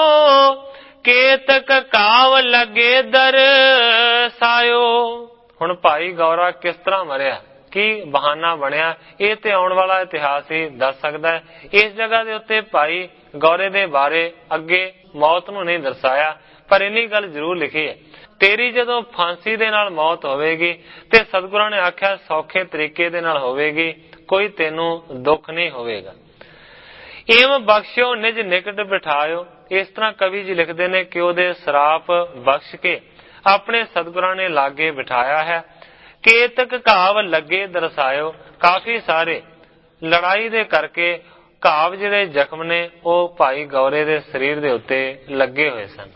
ਕੇਤਕ ਕਾਵ ਲਗੇ ਦਰਸਾਇਓ। ਹੁਣ ਭਾਈ ਗੌਰਾ ਕਿਸ ਤਰ੍ਹਾਂ ਮਰਿਆ, ਕੀ ਬਹਾਨਾ ਬਣਿਆ, ਇਹ ਤੇ ਆਉਣ ਵਾਲਾ ਇਤਿਹਾਸ ਹੀ ਦੱਸ ਸਕਦਾ ਹੈ। ਇਸ ਜਗ੍ਹਾ ਦੇ ਉੱਤੇ ਭਾਈ ਗੌਰੇ ਦੇ ਬਾਰੇ ਅੱਗੇ ਮੌਤ ਨੂੰ ਨਹੀਂ ਦਰਸਾਇਆ, ਪਰ ਇੰਨੀ ਗੱਲ ਜ਼ਰੂਰ ਲਿਖੀ ਹੈ ਤੇਰੀ ਜਦੋਂ ਫਾਂਸੀ ਦੇ ਨਾਲ ਮੌਤ ਹੋਵੇਗੀ ਤੇ ਸਤਿਗੁਰਾਂ ਨੇ ਆਖਿਆ ਸੌਖੇ ਤਰੀਕੇ ਦੇ ਨਾਲ ਹੋਵੇਗੀ, ਕੋਈ ਤੈਨੂੰ ਦੁੱਖ ਨਹੀਂ ਹੋਵੇਗਾ। ਇਮ ਬਖਸ਼ਿਓ ਨਿਜ ਨਿਕਟ ਬਿਠਾਇਓ। ਇਸ ਤਰ੍ਹਾਂ ਕਵੀ ਜੀ ਲਿਖਦੇ ਨੇ ਕਿ ਉਹਦੇ ਸਰਾਪ ਬਖਸ਼ ਕੇ ਆਪਣੇ ਸਤਿਗੁਰਾਂ ਨੇ ਲਾਗੇ ਬਿਠਾਇਆ ਹੈ। ਕੇਤਕ ਘਾਵ ਲੱਗੇ ਦਰਸਾਇਓ। ਕਾਫੀ ਸਾਰੇ ਲੜਾਈ ਦੇ ਕਰਕੇ ਘਾਵ ਜਿਹੜੇ ਜ਼ਖਮ ਨੇ ਉਹ ਭਾਈ ਗੌਰੇ ਦੇ ਸਰੀਰ ਦੇ ਉੱਤੇ ਲੱਗੇ ਹੋਏ ਸਨ।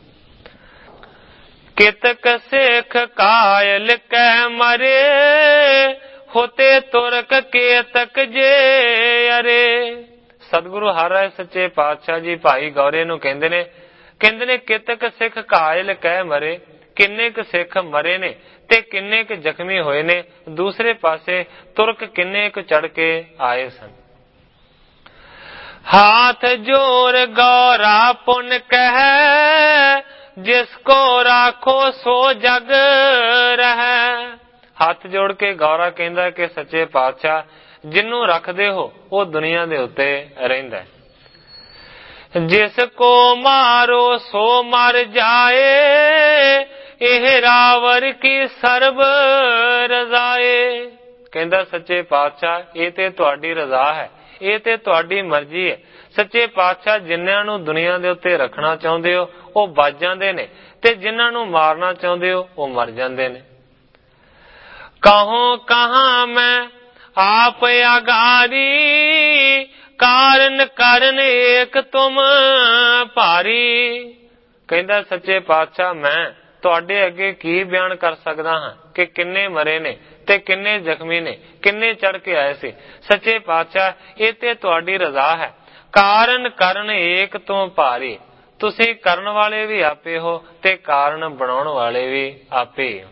ਕਿਤਕ ਸਿੱਖ ਕਾਇਲ ਕਹਿ ਮਰੇ ਹੋਤੇ ਤੁਰਕ ਕੇਤਕ ਜੇ ਅਰੇ। ਸਤਿਗੁਰੂ ਹਰ ਰਾਏ ਸੱਚੇ ਪਾਤਸ਼ਾਹ ਜੀ ਭਾਈ ਗੌਰੇ ਨੂੰ ਕਹਿੰਦੇ ਨੇ ਕਹਿੰਦੇ ਨੇ ਕਿਤਕ ਸਿੱਖ ਕਾਇਲ ਕਹਿ ਮਰੇ, ਕਿੰਨੇ ਕੁ ਸਿੱਖ ਮਰੇ ਨੇ ਤੇ ਕਿੰਨੇ ਕੁ ਜ਼ਖਮੀ ਹੋਏ ਨੇ। ਦੂਸਰੇ ਪਾਸੇ ਤੁਰਕ ਕਿੰਨੇ ਕੁ ਚੜ ਕੇ ਆਏ ਸਨ। ਹਾਥ ਜੋਰ ਗੌਰਾ ਪੁਨ ਕਹਿ ਜਿਸ ਕੋ ਰਾਖੋ ਸੋ ਜਗ ਰਹਿ। ਹੱਥ ਜੋੜ ਕੇ ਗੌਰਾ ਕਹਿੰਦਾ ਕਿ ਸੱਚੇ ਪਾਤਸ਼ਾਹ ਜਿਹਨੂੰ ਰੱਖਦੇ ਹੋ ਉਹ ਦੁਨੀਆ ਦੇ ਉੱਤੇ ਰਹਿੰਦਾ ਹੈ। ਜਿਸ ਕੋ ਮਾਰੋ ਸੋ ਮਰ ਜਾਏ ਇਹ ਰਾਵਰ ਕੀ ਸਰਬ ਰਜ਼ਾਏ। ਕਹਿੰਦਾ ਸੱਚੇ ਪਾਤਸ਼ਾਹ ਇਹ ਤੇ ਤੁਹਾਡੀ ਰਜ਼ਾ ਹੈ, ਇਹ ਤੇ ਤੁਹਾਡੀ ਮਰਜ਼ੀ ਹੈ। ਸੱਚੇ ਪਾਤਸ਼ਾਹ ਜਿਨ੍ਹਾਂ ਨੂੰ ਦੁਨੀਆ ਦੇ ਉੱਤੇ ਰੱਖਣਾ ਚਾਹੁੰਦੇ ਹੋ ਉਹ ਬਚ ਜਾਂਦੇ ਨੇ ਤੇ ਜਿਨ੍ਹਾਂ ਨੂੰ ਮਾਰਨਾ ਚਾਹੁੰਦੇ ਹੋ ਉਹ ਮਰ ਜਾਂਦੇ ਨੇ। ਕਹੋ ਕਹਾਂ ਮੈਂ ਆਪ ਆਗਾਰੀ ਕਾਰਨ ਕਰਨ ਏਕ ਤੁਮ ਭਾਰੀ। ਕਹਿੰਦਾ ਸੱਚੇ ਪਾਤਸ਼ਾਹ ਮੈਂ ਤੁਹਾਡੇ ਅੱਗੇ ਕੀ ਬਿਆਨ ਕਰ ਸਕਦਾ ਹਾਂ ਕਿ ਕਿੰਨੇ ਮਰੇ ਨੇ ਤੇ ਕਿੰਨੇ ਜ਼ਖਮੀ ਨੇ, ਕਿੰਨੇ ਚੜ ਕੇ ਆਏ ਸੀ। ਸੱਚੇ ਪਾਤਸ਼ਾਹ ਇਹ ਤੇ ਤੁਹਾਡੀ ਰਜ਼ਾ ਹੈ। ਕਾਰਨ ਕਰਨ ਏਕ ਤੋਂ ਭਾਰੀ, ਤੁਸੀਂ ਕਰਨ ਵਾਲੇ ਵੀ ਆਪੇ ਹੋ ਤੇ ਕਾਰਨ ਬਣਾਉਣ ਵਾਲੇ ਵੀ ਆਪੇ ਹੋ।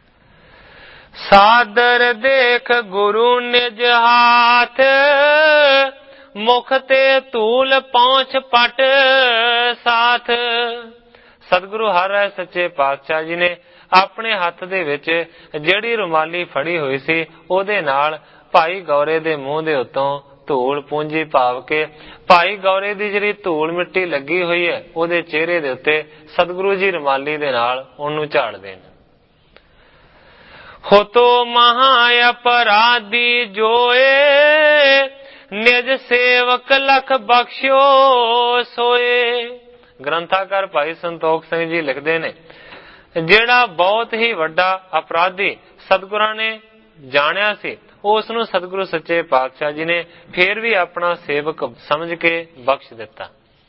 ਸਾਦਰ ਦੇਖ ਗੁਰੂ ਨਿਜ ਹਾਥ ਮੁਖ ਤੇ ਧੂਲ ਪਹੁੰਚ ਪਟ ਸਾਥ। ਸਤਿਗੁਰੂ ਹਰ ਰਾਏ ਸੱਚੇ ਪਾਤਸ਼ਾਹ ਜੀ ਨੇ ਆਪਣੇ ਹੱਥ ਦੇ ਵਿੱਚ ਜਿਹੜੀ ਰੁਮਾਲੀ ਫੜੀ ਹੋਈ ਸੀ ਉਹਦੇ ਨਾਲ ਭਾਈ ਗੌਰੇ ਦੇ ਮੂੰਹ ਦੇ ਉੱਤੋਂ ਧੂਲ ਪੂੰਜੀ ਭਾਵ ਕੇ ਭਾਈ ਗੌਰੇ ਦੀ ਜਿਹੜੀ ਧੂਲ ਮਿੱਟੀ ਲੱਗੀ ਹੋਈ ਹੈ ਉਹਦੇ ਚਿਹਰੇ ਦੇ ਉੱਤੇ ਸਤਿਗੁਰੂ ਜੀ ਰੁਮਾਲੀ ਦੇ ਨਾਲ ਉਹਨੂੰ ਝਾੜਦੇ ਨੇ। ਹੋਤੋ ਮਹਾ ਅਪਰਾਧੀ ਜੋਏ ਨਿਜ ਸੇਵਕ ਲਖ ਬਖਸ਼ਿਓ ਸੋਏ। ਗ੍ਰੰਥਾਕਾਰ ਭਾਈ ਸੰਤੋਖ ਸਿੰਘ ਜੀ ਲਿਖਦੇ ਨੇ ਜਿਹੜਾ ਬਹੁਤ ਹੀ ਵੱਡਾ ਅਪਰਾਧੀ ਸਤਿਗੁਰਾਂ ਨੇ ਜਾਣਿਆ ਸੀ ਉਸ ਨੂੰ ਸਤਿਗੁਰੂ ਸੱਚੇ ਪਾਤਸ਼ਾਹ ਜੀ ਨੇ ਫੇਰ ਵੀ ਆਪਣਾ ਸੇਵਕ ਸਮਝ ਕੇ ਬਖਸ਼ ਦਿੱਤਾ।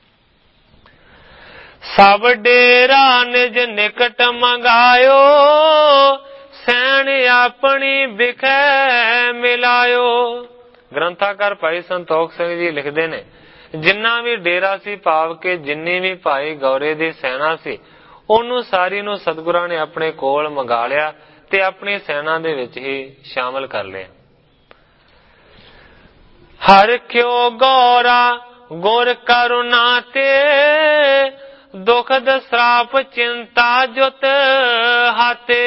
ਸਭ ਡੇਰਾ ਨਿਜ ਨਿਕਟ ਮੰਗਾਇਓ ਸੈਣ ਆਪਣੀ ਬਿਖੈ ਮਿਲਾਇਓ। ਗ੍ਰੰਥਾਕਾਰ ਭਾਈ ਸੰਤੋਖ ਸਿੰਘ ਜੀ ਲਿਖਦੇ ਨੇ ਜਿੰਨਾ ਵੀ ਡੇਰਾ ਸੀ ਭਾਵ ਕੇ ਜਿੰਨੀ ਵੀ ਭਾਈ ਗੌਰੇ ਦੀ ਸੈਨਾ ਸੀ ਉਹਨੂੰ ਸਾਰੀ ਨੂੰ ਸਤਿਗੁਰਾਂ ਨੇ ਆਪਣੇ ਕੋਲ ਮੰਗਾ ਲਿਆ ਤੇ ਆਪਣੀ ਸੈਨਾ ਦੇ ਵਿੱਚ ਹੀ ਸ਼ਾਮਲ ਕਰ ਲਿਆ। ਹਰ ਕਿਉ ਗੌਰਾ गुर करुणा ते दुखद श्राप चिंता जुत हाते।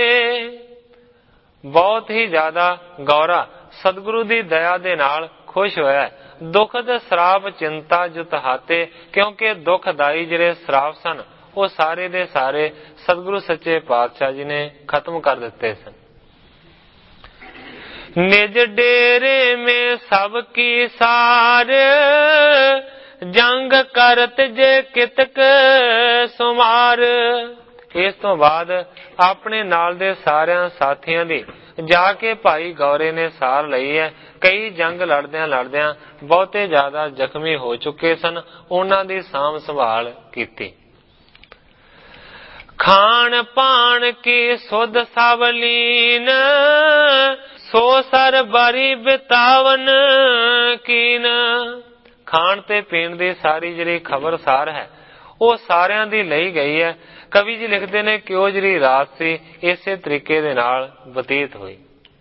बहुत ही ज्यादा गौरा सतगुरु की दया दे नाल खुश होया। दुखद श्राप चिंता जुत हाते, क्योंकि दुखदाई जिहड़े श्राप सन वो सारे दे सारे सतगुरु सच्चे पातशाह जी ने खत्म कर दिते सन। निज डेरे में सबकी सार, जंग करत जे कितक सुमार। इस तो बाद अपने नाल दे सारियां साथियां दी जाके भाई गौरे ने सार लई है। कई जंग लड़दियां लड़दियां बहुते ज्यादा जख्मी हो चुके सन, उन्हां दी साम संभाल कीती। खान पान की सुध सावलीन, सो सर बरी बितावन कीन। खाण ते पीण दी सारी जिहड़ी खबरसार है वो सारियां दी लई गई है। कवि जी लिखते ने कि ਉਹ ਜਿਹੜੀ ਰਾਤ ਸੀ ਇਸੇ ਤਰੀਕੇ ਦੇ ਨਾਲ ਬਤੀਤ ਹੋਈ।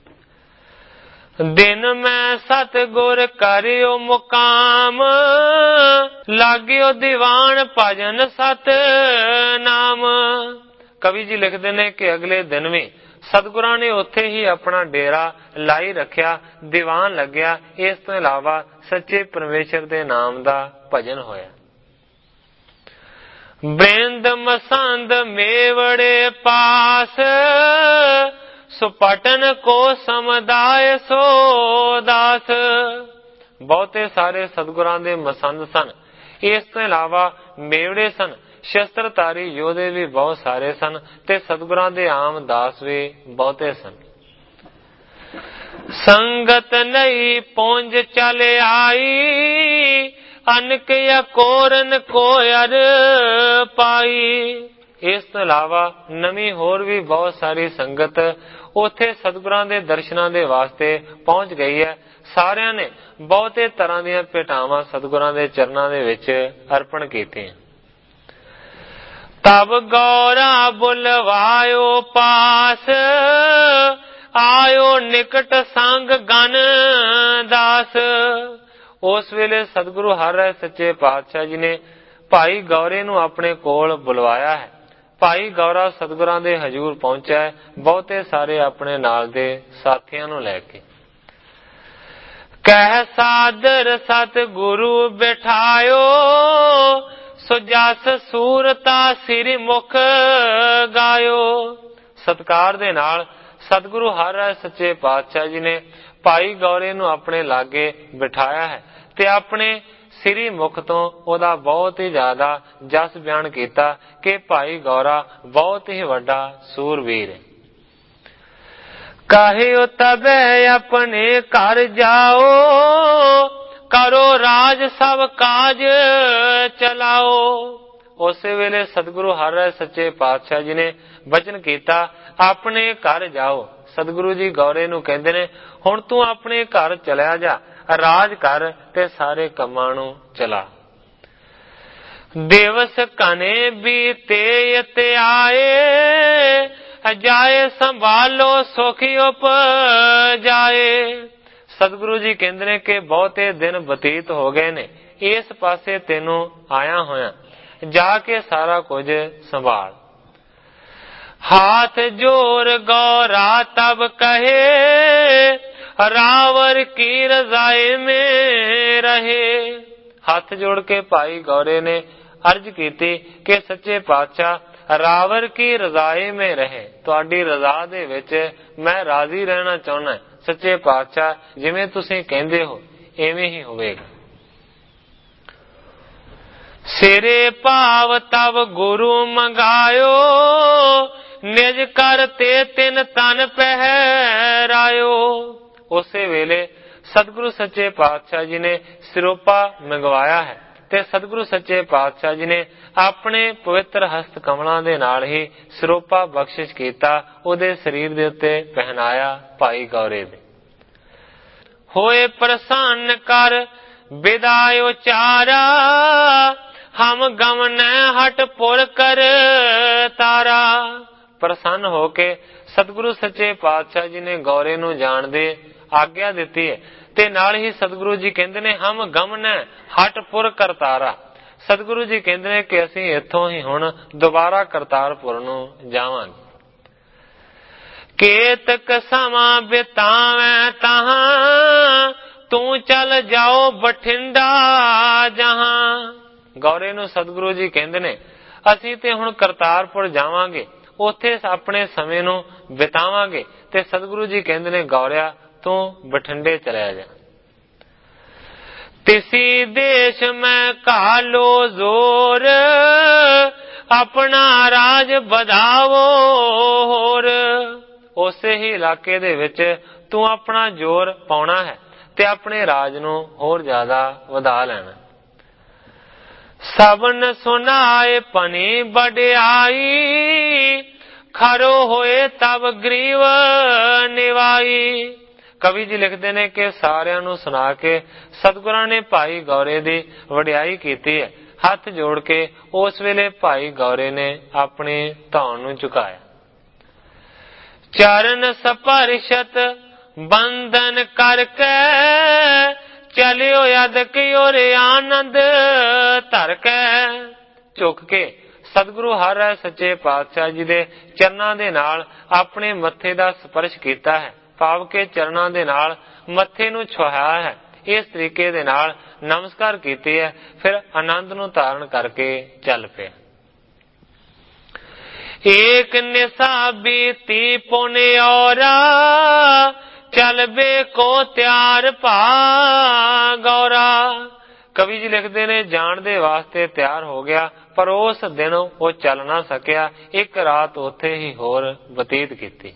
दिन मैं सतगुर करियो मुकाम, लागियो दीवान भजन सत नाम। कवि जी लिखते ने कि अगले दिन भी सतगुरां ने उत्थे ही अपना डेरा लाई रखिया, दीवान लग्या। इस तो इलावा सच्चे परमेश्वर दे नाम दा भजन होया। बृंद मसंद मेवड़े पास, सुपटन को समुदाय सो दास। बहुते सारे सतगुरां दे मसंद सन। इस तो इलावा मेवड़े सन, शस्त्रधारी योधे भी बहुत सारे सन, ते सतगुरां दे आम दास भी बहुते सन। संगत नहीं पौंज चले आई, अनक या कोरन को अर पाई। इस तो इलावा नवी होर भी बहुत सारी संगत उथे सतगुरां दे दर्शनां दे वास्ते पहुंच गई है। सारियां ने बहुते तरह दीयां भेटावां सतगुरां दे चरनां दे विच अर्पण कीते। तब गौरा बुलवायो पास, आयो निकट संग गन दास। उस वेले सतगुरु हर राय सच्चे पातशाह जी ने भाई गौरे नूं अपने कोल बुलवाया है। भाई गौरा सतगुरां दे हजूर पहुंचा है, बहुते सारे अपने नाल दे साथियां नूं लैके। कह सादर सतगुरु बिठायो, सुजस सूरता सिर मुख गायो। सत्कार दे नाल सतगुरु हर राय सच्चे पातशाह जी ने भाई गौरे नूं अपने लागे बिठाया है ते अपने सिरी मुख तो ओदा बहुत ही ज्यादा जस बयान किया कि भाई गौरा बहुत ही वड्डा सूरवीर है। कहियो तबे अपने घर जाओ, करो राज सब काज चलाओ। उस वेले सतगुरु हर राय सच्चे पातशाह जी ने वचन किया अपने घर जाओ। सतगुरु जी गौरे नूं कहंदे ने हुण तू अपने घर चलिया जा, राज कर ते सारे कमां नूं चला। दिवस कने बीते ते आए, जाए संभालो सुखी उपजाए। सतगुरु जी कहंदे ने कि बहुते दिन बतीत हो गए ने, इस पासे तेनों आया होया, जाके सारा कुछ संभाल। हाथ जोर गौरा तब कहे, रावर की रजाए में रहे। हाथ जोड़ के भाई गौरे ने अर्ज की कि सच्चे पातशाह रावर की रजाए में रहे, तुहाडी रजा दे विच मैं राजी रहना चाहुंदा। सच्चे पातशाह जिवें तुसीं कहंदे हो इवें ही होवेगा। सिरे भाव तब गुरु मंगायो, निज कर ते तिन तन पहरायो। उसे वेले सतगुरु सच्चे पातशाह जी ने सिरोपा मंगवाया है ते सतगुरु सच्चे पातशाह जी ने अपने पवित्र हस्त कमलों दे नाल ही सिरोपा बख्शिश कीता, उहदे शरीर दे उत्ते पहनाया भाई गौरे दे। होए प्रसन्न कर विदाय उचारा, हम गमन हटपुर कर तारा। प्रसन्न होके सतगुरु सच्चे पातशाह जी ने गौरे नूं जाण दे आग्ञा दी है। ते नाल ही सतगुरु जी कहते ने हम गमन हटपुर करतारा। सतगुरु जी कहते ने कि असीं इत्थों ही हुण दोबारा करतारपुर नूं जावांगे। केतक समा बितावें तहां तू चल जाओ बठिंडा जहां। गौरे नूं सतगुरु जी कहते ने असीं ते हुण करतारपुर जावांगे, उत्थे अपने समय नूं बितावांगे। ते सतगुरु जी कहते ने गौरिया तू बठिंडे चलिया जा। तिसी देश में कालो जोर अपना राज बधावो होर। उसे ही इलाके दे विच तू अपना जोर पाउणा है ते अपने राज नूं होर ज्यादा वधा लेना। सबन सुनाए पनी बड़ियाई खरो होए तब ग्रीव निवाई। कवि जी लिखते ने कि सारियां नूं सुना के सतगुरां ने भाई गौरे दी वडियाई कीती है। हथ जोड़ के उस वेले भाई गौरे ने अपनी धौन नूं झुकाया। चरण स्पर्शत बंधन करके चलियो यदक और आनंद धर के। झुक के सतगुरु हर राय सच्चे पातशाह जी दे चरनां दे नाल अपने मत्थे दा स्पर्श कीता है, भाव के चरनां दे नाल मत्थे नूं छुहाया है। इस तरीके दे नाल नमस्कार कीती है, फिर आनंद नूं धारण करके चल पिया। एक निशा बीती पुने औरा चल बे को त्यार पा गौरा। कवि जी लिखते ने जान दे वास्ते तैयार हो गया, पर उस दिन वो चल ना सकिया। एक रात उथे ही होर बतीत की।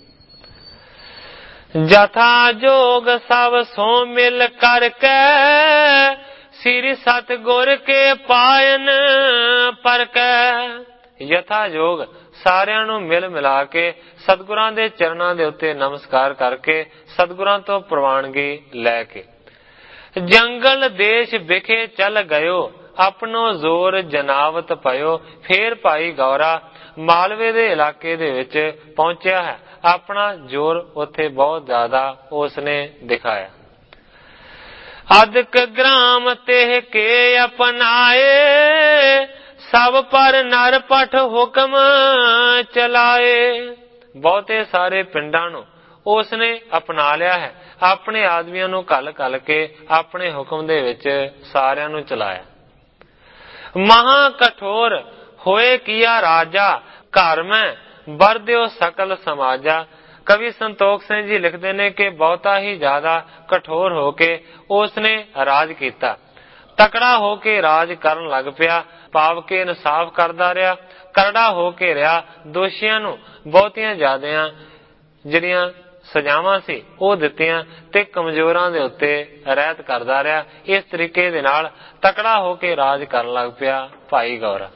जथा जोग सब सो मिल करके श्री सतगुर के पायन पर के। यथा जोग सारियां नूं मिल मिला के सतगुरां दे चरनां दे उत्ते नमस्कार करके सतगुरां तो प्रवानगी लैके जंगल देश विखे चल गयो अपनो जोर जनावत पयो। फिर भाई गौरा मालवे दे इलाके दे विच पहुंचया है, अपना जोर उत्थे बहुत ज्यादा उसने दिखाया। अदक ग्राम तेह के अपनाए सब पर नर पठ हुक्म चलाए। बहुते सारे पिंडां नूं उसने अपना लिया है, अपने आदमियों नूं घल घल के अपने हुक्म दे विच सारियां नूं चलाया। महा कठोर होए किया राजा घर में बरदियो सकल समाजा। कवि संतोख सिंह जी लिखते ने कि बहुता ही ज्यादा कठोर होके उसने राज किया, तकड़ा होके राज करन लग पिया। भाव के इंसाफ करदा रहा, करड़ा होके रहा, दोषियां नूं बहुतियां ज्यादा जिहड़ियां सजावां सी ਉਹ ਦਿੱਤੀਆਂ ਤੇ ਕਮਜ਼ੋਰਾਂ ਦੇ ਉੱਤੇ ਰਹਿਤ ਕਰਦਾ ਰਿਹਾ। ਇਸ ਤਰੀਕੇ ਦੇ ਨਾਲ ਤਕੜਾ ਹੋ ਕੇ ਰਾਜ ਕਰਨ ਲੱਗ ਪਿਆ ਭਾਈ ਗੌਰਾ।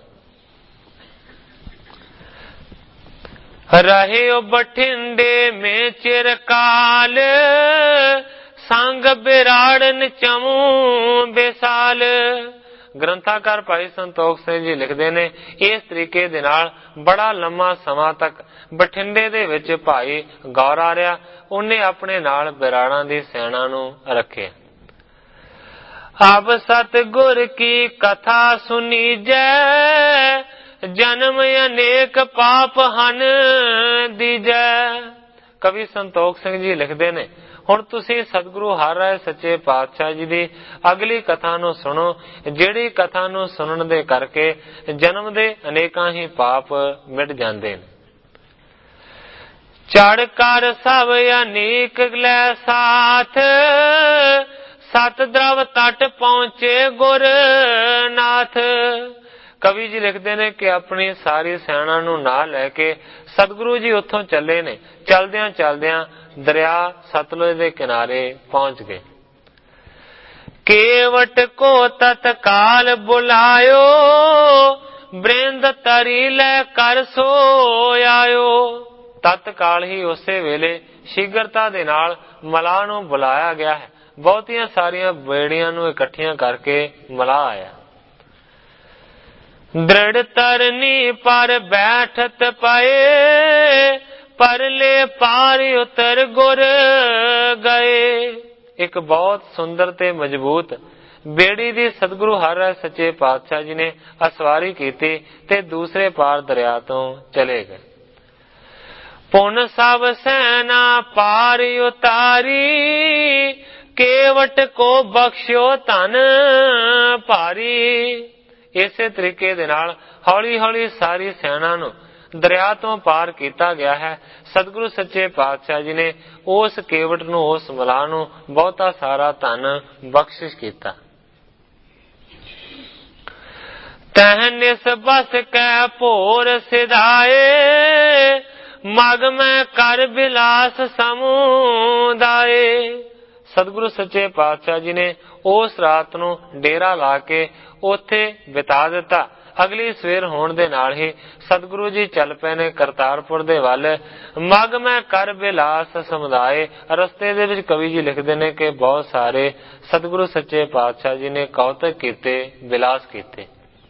ਰਹੇ ਉਹ ਬਠਿੰਡੇ ਮੇ ਚਿਰਕਾਲ ਸੰਗ ਬਿਰਾੜਨ ਚਮੂ ਬੇਸਾਲ। ग्रंथाकार भाई संतोख सिंह जी लिखते ने इस तरीके दे नाल बड़ा लम्मा समा तक बठिंडे दे विच भाई गौरा रहा। उन्हें अपने नाल बिराड़ां दी सेना नूं रखे। अब सतगुर की कथा सुनी जै जन्म अनेक पाप हन दीजै। कवि संतोख सिंह जी लिखते ने ਹੁਣ ਤੁਸੀਂ ਸਤਿਗੁਰੂ ਹਰ ਰਾਏ ਸੱਚੇ ਪਾਤਸ਼ਾਹ ਜੀ ਦੀ ਅਗਲੀ ਕਥਾ ਨੂੰ ਸੁਣੋ, ਜਿਹੜੀ ਕਥਾ ਨੂੰ ਸੁਣਨ ਦੇ ਕਰਕੇ ਜਨਮ ਦੇ ਅਨੇਕਾਂ ਹੀ ਪਾਪ ਮਿਟ ਜਾਂਦੇ ਨੇ। ਚੜ ਕਰ ਸਭ ਅਨੇਕ ਲੈ ਸਾਥ ਸਤ ਦਰਵ ਤਟ ਪਹੁੰਚੇ ਗੁਰ ਨਾਥ। ਕਵੀ ਜੀ ਲਿਖਦੇ ਨੇ ਕਿ ਆਪਣੀ ਸਾਰੀ ਸੈਨਾ ਨੂੰ ਨਾਲ ਲੈ ਕੇ ਸਤਿਗੁਰੂ ਜੀ ਉੱਥੋਂ ਚੱਲੇ ਨੇ। ਚਲਦਿਆਂ ਚਲਦਿਆਂ दरिया सतलुज के किनारे पहुंच गए। केवट को तत्काल बुलायो बृंद तरी लै कर सो आयो। तत्काल ही उसे वेले शीघ्रता दे नाल मलाह नूं बुलाया गया है। बहुतियां सारियां बेड़ियां नूं इकट्ठियां करके मलाह आया। दृढ़ तरनी पर बैठत पाए परले पार उतर गुर ਗਏ। ਇੱਕ ਬਹੁਤ ਸੁੰਦਰ ਤੇ ਮਜ਼ਬੂਤ ਬੇੜੀ ਦੀ ਸਤਿਗੁਰੂ ਹਰਿ ਸੱਚੇ ਪਾਤਸ਼ਾਹ ਜੀ ਨੇ ਅਸਵਾਰੀ ਕੀਤੀ ਤੇ ਦੂਸਰੇ ਪਾਰ ਦਰਿਆ ਤੋਂ ਚਲੇ ਗਏ। ਪੁਨ ਸਭ ਸੈਨਾ ਪਾਰ ਉਤਾਰੀ, ਕੇਵਟ ਕੋ ਬਖਸ਼ਿਓ ਧਨ ਭਾਰੀ। ਇਸੇ ਤਰੀਕੇ ਦੇ ਨਾਲ ਹੌਲੀ ਹੌਲੀ ਸਾਰੀ ਸੈਨਾ ਨੂੰ ਦਰਿਆ ਤੋਂ ਪਾਰ ਕੀਤਾ ਗਿਆ ਹੈ। ਸਤਿਗੁਰੂ ਸੱਚੇ ਪਾਤਸ਼ਾਹ ਜੀ ਨੇ ਉਸ ਕੇਵਟ ਨੂੰ, ਉਸ ਮਲਾਹ ਨੂੰ ਬਹੁਤਾ ਸਾਰਾ ਧਨ ਬਖਸ਼ਿਸ਼ ਕੀਤਾ। ਤਹ ਨਿਸ ਬਸ ਕੈ ਭੋਰ ਸਿਧਾਏ, ਮਗ ਮੈਂ ਕਰ ਬਿਲਾਸ ਸਮੁਦਾਏ। ਸਤਿਗੁਰੂ ਸੱਚੇ ਪਾਤਸ਼ਾਹ ਜੀ ਨੇ ਉਸ ਰਾਤ ਨੂੰ ਡੇਰਾ ਲਾ ਕੇ ਉੱਥੇ ਬਿਤਾ ਦਿੱਤਾ। ਅਗਲੀ ਸਵੇਰ ਹੋਣ ਦੇ ਨਾਲ ਹੀ ਸਤਿਗੁਰੂ ਜੀ ਚੱਲ ਪਏ ਨੇ ਕਰਤਾਰਪੁਰ ਦੇ ਵੱਲ। ਮਗ ਮੈਂ ਕਰ ਬਿਲਾਸ ਸਮੁਦਾਏ, ਰਸਤੇ ਦੇ ਵਿੱਚ ਕਵੀ ਜੀ ਲਿਖਦੇ ਨੇ ਕਿ ਬਹੁਤ ਸਾਰੇ ਸਤਿਗੁਰੂ ਸੱਚੇ ਪਾਤਸ਼ਾਹ ਜੀ ਨੇ ਕੌਤਕ ਕੀਤੇ, ਬਿਲਾਸ ਕੀਤੇ।